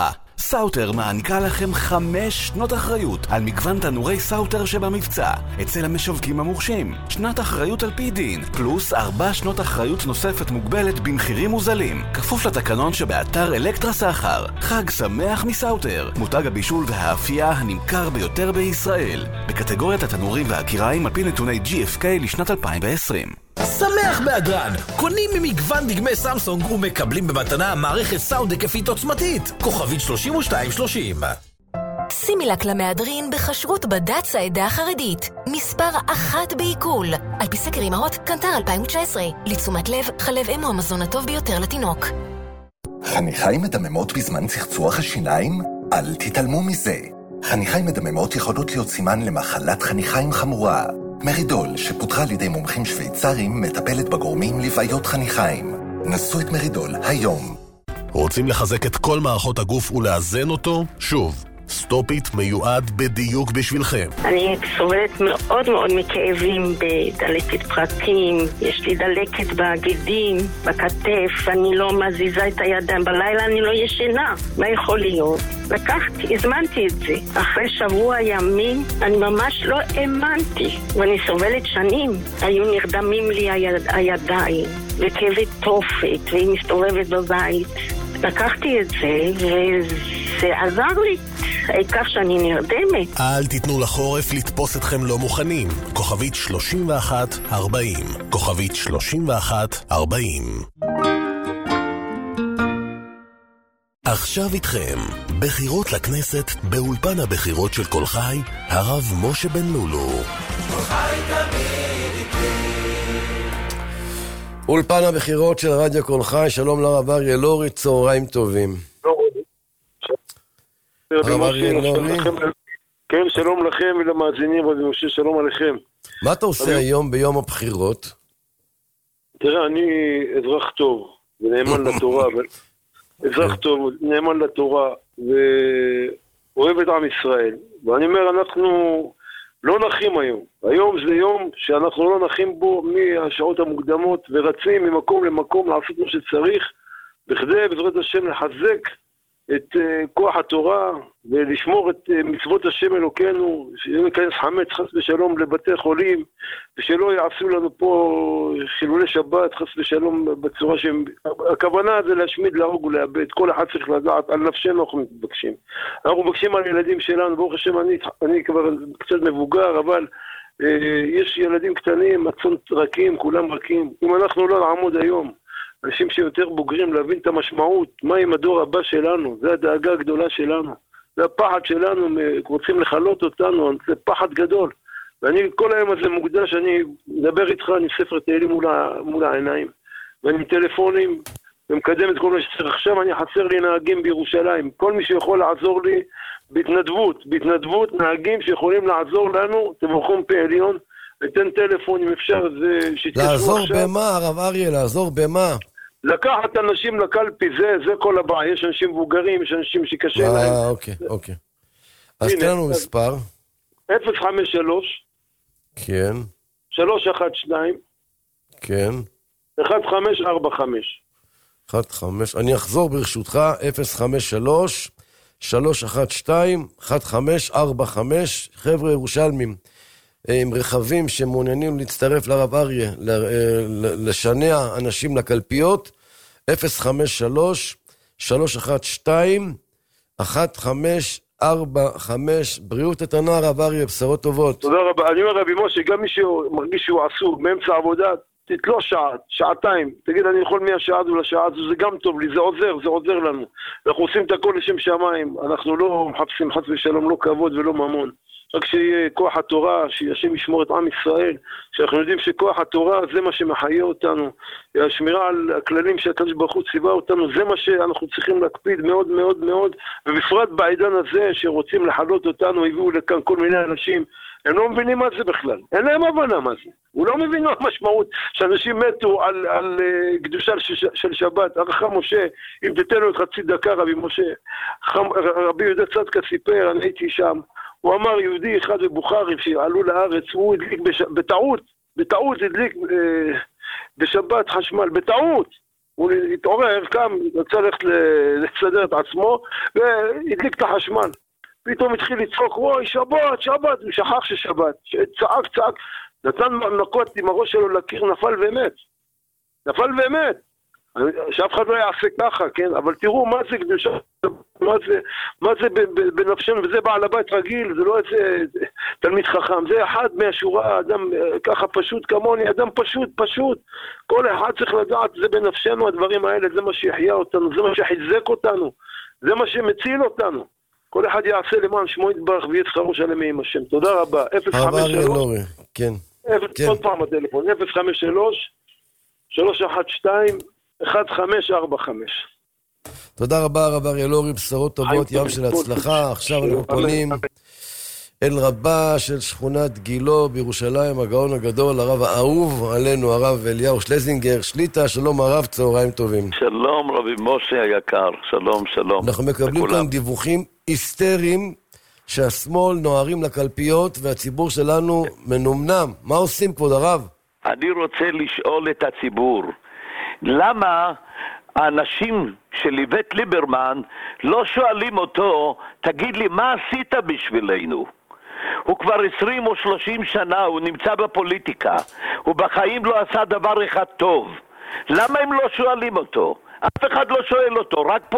סאוטר מעניקה לכם 5 שנות אחריות על מגוון תנורי סאוטר שבמבצע אצל המשווקים המורשים. שנת אחריות על פי דין, פלוס 4 שנות אחריות נוספת מוגבלת במחירים מוזלים, כפוף לתקנון שבאתר אלקטרה סחר. חג שמח מסאוטר, מותג הבישול והאפייה הנמכר ביותר בישראל, בקטגוריית התנורים והקיריים על פי נתוני GFK לשנת 2020. שמח בהדרן, קונים ממגוון דגמי סמסונג ומקבלים במתנה מערכת סאונד היקפית עוצמתית, כוכבית 3230. שימי לק למהדרין בחשרות בד"ץ העדה החרדית, מספר 1 בעיכול, על פי סקר אמהות קנטר 2019. לתשומת לב, חלב אם הוא המזון הטוב ביותר לתינוק. חניכיים מדממות בזמן צחצוח השיניים? אל תתעלמו מזה. חניכיים מדממות יכולות להיות סימן למחלת חניכיים חמורה. מרידול, שפותחה על ידי מומחים שוויצרים, מטפלת בגורמים לבעיות חניכיים. נסו את מרידול היום. רוצים לחזק את כל מערכות הגוף ולאזן אותו? שוב, סטופיט מיועד בדיוק בשבילכם. אני סובלת מאוד מאוד מכאבים בדלקת פרקים, יש לי דלקת בגידים, בכתף, אני לא מזיזה את הידיים, בלילה אני לא ישנה. מה יכול להיות? לקחתי, הזמנתי את זה. אחרי שבוע ימים אני ממש לא האמנתי, ואני סובלת שנים. היו נרדמים לי הידיים, וכאבי תופת, והיא מסתובבת בבית. לקחתי את זה, וזה עזר לי. העיקר שאני נרדמת. אל תיתנו לחורף לתפוס אתכם לא מוכנים. כוכבית 3140. כוכבית 3140. עכשיו איתכם, בחירות לכנסת, באולפן הבחירות של כל חי, הרב משה בן לולו. כל חי תמיד איתי. אולפן הבחירות של רדיו כל חי, שלום לרב אריה לורי, צהריים טובים. הרב אריה לורי. כן, שלום לכם ולמאזינים, רבי משה, שלום עליכם. מה אתה עושה היום ביום הבחירות? תראה, אני אזרח טוב ונאמן לתורה, אזרח טוב, נאמן לתורה ואוהב את עם ישראל, ואני אומר, אנחנו לא נחים היום. היום זה יום שאנחנו לא נחים בו מהשעות המוקדמות ורצים ממקום למקום לעשות מה שצריך, בכדי בעזרת השם לחזק את כוח התורה ולשמור את מצוות השם אלוקינו, שלא ייכנס חמץ חס ושלום לבתי חולים, ושלא יעשו לנו פה חילולי שבת חס ושלום בצורה שהם... הכוונה זה להשמיד, להרוג ולאבד. כל אחד צריך לדעת, על נפשנו אנחנו מתבקשים. אנחנו מבקשים על ילדים שלנו, ברוך השם אני כבר קצת מבוגר, אבל יש ילדים קטנים, מצון רכים, כולם רכים. אם אנחנו לא נעמוד היום, אנשים שיותר בוגרים, להבין את המשמעות, מה עם הדור הבא שלנו, זה הדאגה הגדולה שלנו, זה הפחד שלנו, רוצים לחלות אותנו, זה פחד גדול. ואני כל היום הזה מוקדש, אני מדבר איתך, אני ספר תהילים מול העיניים, ואני עם טלפונים, ומקדם את כל מה שצריך. עכשיו אני חסר לי נהגים בירושלים, כל מי שיכול לעזור לי בהתנדבות, נהגים שיכולים לעזור לנו, תבחום פה עליון, ניתן טלפון אם אפשר, זה שתשמעו לעזור עכשיו. במה, הרב אריה, לעזור במה? לקחת אנשים לקלפי, זה כל הבעיה. יש אנשים מבוגרים, יש אנשים שקשה להם. אוקיי. אז תן לנו מספר. 053 כן. 312 כן. 1545. 15, אני אחזור ברשותך, 053 312 1545. חבר'ה ירושלמים עם רכבים שמעוניינים להצטרף לרב אריה, לשנע אנשים לקלפיות, 053 312 1545. בריאות איתנה, רב אריה, בשורות טובות. תודה רבה. אני אומר רבי משה, גם מי שמרגיש שהוא עסוק באמצע עבודה, תתלו שעה, שעתיים, תגיד אני יכול מהשעה הזו לשעה הזו, זה גם טוב לי, זה עוזר לנו. אנחנו עושים את הכל לשם שמיים, אנחנו לא מחפשים חס ושלום, לא כבוד ולא ממון. רק שיהיה כוח התורה, שהשם ישמור את עם ישראל, שאנחנו יודעים שכוח התורה זה מה שמחיה אותנו, השמירה על הכללים שהקדוש ברוך הוא ציווה אותנו, זה מה שאנחנו צריכים להקפיד מאוד מאוד מאוד, ובפרט בעידן הזה שרוצים לחלות אותנו, הביאו לכאן כל מיני אנשים, הם לא מבינים מה זה בכלל, אין להם הבנה מה זה, הוא לא מבין מה המשמעות, שאנשים מתו על קדושה של שבת. הרחם משה, אם תתן לו את חצי דקה רבי משה, רבי יהודה צדקה סיפר, אני הייתי שם, הוא אמר יהודי אחד בבוכרי שעלו לארץ, הוא הדליק בטעות הדליק בשבת חשמל, בטעות. הוא התעורר, קם, רצה ללכת לסדר את עצמו, והדליק את החשמל. פתאום התחיל לצחוק, וואי, שבת, שבת, הוא שכח ששבת, צעק, נתן מכות עם הראש שלו לקיר, נפל ומת. שאף אחד לא יעשה ככה, כן? אבל תראו מה זה קדושה, מה זה בנפשנו, וזה בעל הבית רגיל, זה לא איזה תלמיד חכם, זה אחד מהשורה, אדם ככה פשוט כמוני, אדם פשוט, כל אחד צריך לדעת, זה בנפשנו הדברים האלה, זה מה שיחיה אותנו, זה מה שיחזק אותנו, זה מה שמציל אותנו. כל אחד יעשה למען שמו יתברך ויהיה שכרו שלם עם השם. תודה רבה. 053, כן. עוד פעם הטלפון, 053-312-1545. תודה רבה רב אריה לורי, בשורות טובות, ים של הצלחה. עכשיו אנחנו פונים אל רבה של שכונת גילו בירושלים, הגאון הגדול, הרב האהוב עלינו, הרב אליהו שלזינגר, שליטה. שלום הרב, צהריים טובים. שלום רבי משה היקר, שלום. אנחנו מקבלים כאן דיווחים היסטריים שהשמאל נוהרים לקלפיות והציבור שלנו מנומנם. מה עושים כבוד הרב? אני רוצה לשאול את הציבור, למה האנשים של איווט ליברמן לא שואלים אותו, תגיד לי מה עשית בשבילנו? הוא כבר 20 או 30 שנה, הוא נמצא בפוליטיקה, הוא בחיים לא עשה דבר אחד טוב. למה הם לא שואלים אותו? אף אחד לא שואל אותו, רק פה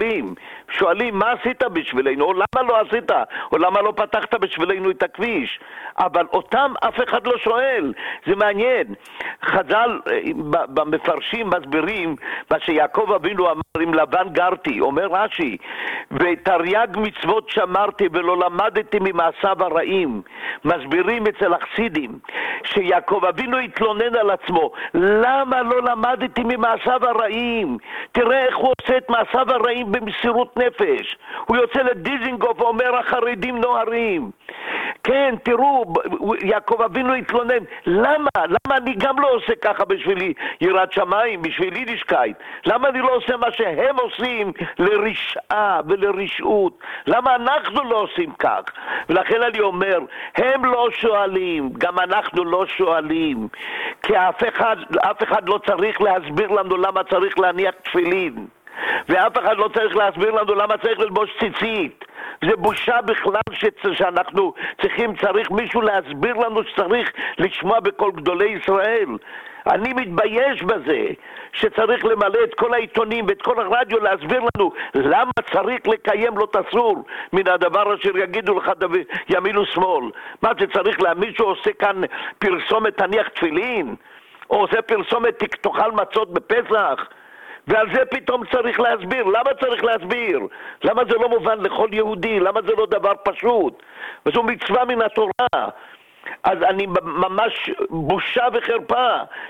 שואלים מה עשית בשבילנו, או למה לא עשית, או למה לא פתחת בשבילנו את הכביש. אבל אותם אף אחד לא שואל, זה מעניין. חז"ל במפרשים מסבירים מה שיעקב אבינו אמר, עם לבן גרתי, אומר רש"י, ותרי"ג מצוות שמרתי ולא למדתי ממעשיו הרעים. מסבירים אצל החסידים שיעקב אבינו התלונן על עצמו, למה לא למדתי ממעשיו הרעים? תראה איך הוא עושה את מעשיו הרעים במסירות נפש. הוא יוצא לדיזינגוף ואומר החרדים נוהרים. כן, תראו, יעקב אבינו התלונן, למה אני גם לא עושה ככה בשבילי יראת שמיים, בשבילי יידישקייט? למה אני לא עושה מה שהם עושים לרשעה ולרשעות? למה אנחנו לא עושים כך? ולכן אני אומר, הם לא שואלים, גם אנחנו לא שואלים, כי אף אחד לא צריך להסביר לנו למה צריך להניח תפילין, ואף אחד לא צריך להסביר לנו למה צריך ללבוש ציצית. זה בושה בכלל שאנחנו צריך מישהו להסביר לנו שצריך לשמוע בכל גדולי ישראל. אני מתבייש בזה שצריך למלא את כל העיתונים ואת כל הרדיו להסביר לנו למה צריך לקיים לא תסור מן הדבר אשר יגידו לך ימין ושמאל. מה זה צריך מישהו עושה כאן פרסומת תניח תפילין? או עושה פרסומת תאכל מצות בפסח? ועל זה פתאום צריך להסביר. למה צריך להסביר? למה זה לא מובן לכל יהודי? למה זה לא דבר פשוט? וזו מצווה מן התורה. אז אני ממש בושה וחרפה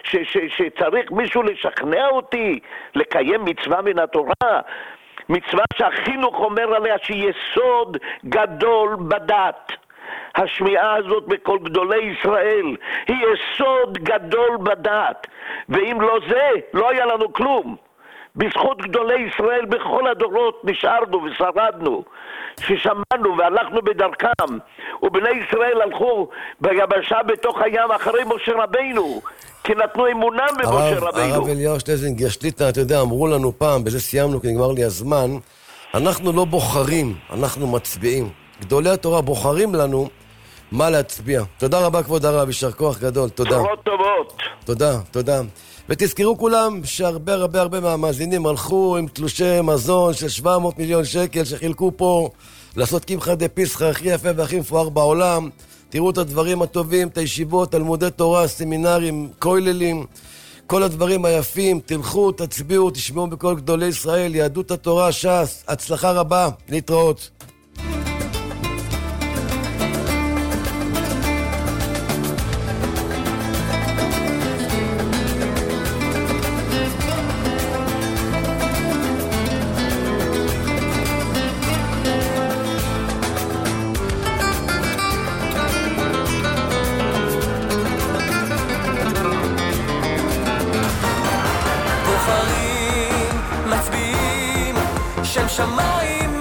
שצריך מישהו לשכנע אותי לקיים מצווה מן התורה. מצווה שהחינוך אומר עליה שהיא יסוד גדול בדת. השמיעה הזאת בכל גדולי ישראל היא יסוד גדול בדת, ואם לא זה לא היה לנו כלום. בזכות גדולי ישראל בכל הדורות נשארנו ושרדנו, ששמענו והלכנו בדרכם, ובני ישראל הלכו ביבשה בתוך הים אחרי משה רבינו, כי נתנו אמונם במשה רבינו. הרב אליהו שלזינגר, שליטה, אתה יודע, אמרו לנו פעם, בזה סיימנו כי נגמר לי הזמן, אנחנו לא בוחרים, אנחנו מצביעים. גדולי התורה בוחרים לנו מה להצביע. תודה רבה כבוד הרב, יישר כוח גדול, תודה. בשורות טובות. תודה. ותזכרו כולם שהרבה מהמאזינים הלכו עם תלושי מזון של 700 מיליון שקל שחילקו פה לעשות קמחא דפסחא הכי יפה והכי מפואר בעולם. תראו את הדברים הטובים, את הישיבות, תלמודי תורה, סמינרים, כוללים, כל הדברים היפים. תלכו, תצביעו, תשמעו בכל גדולי ישראל, יהדות התורה, ש"ס. הצלחה רבה, להתראות. בוחרים, מצביעים, שם שמיים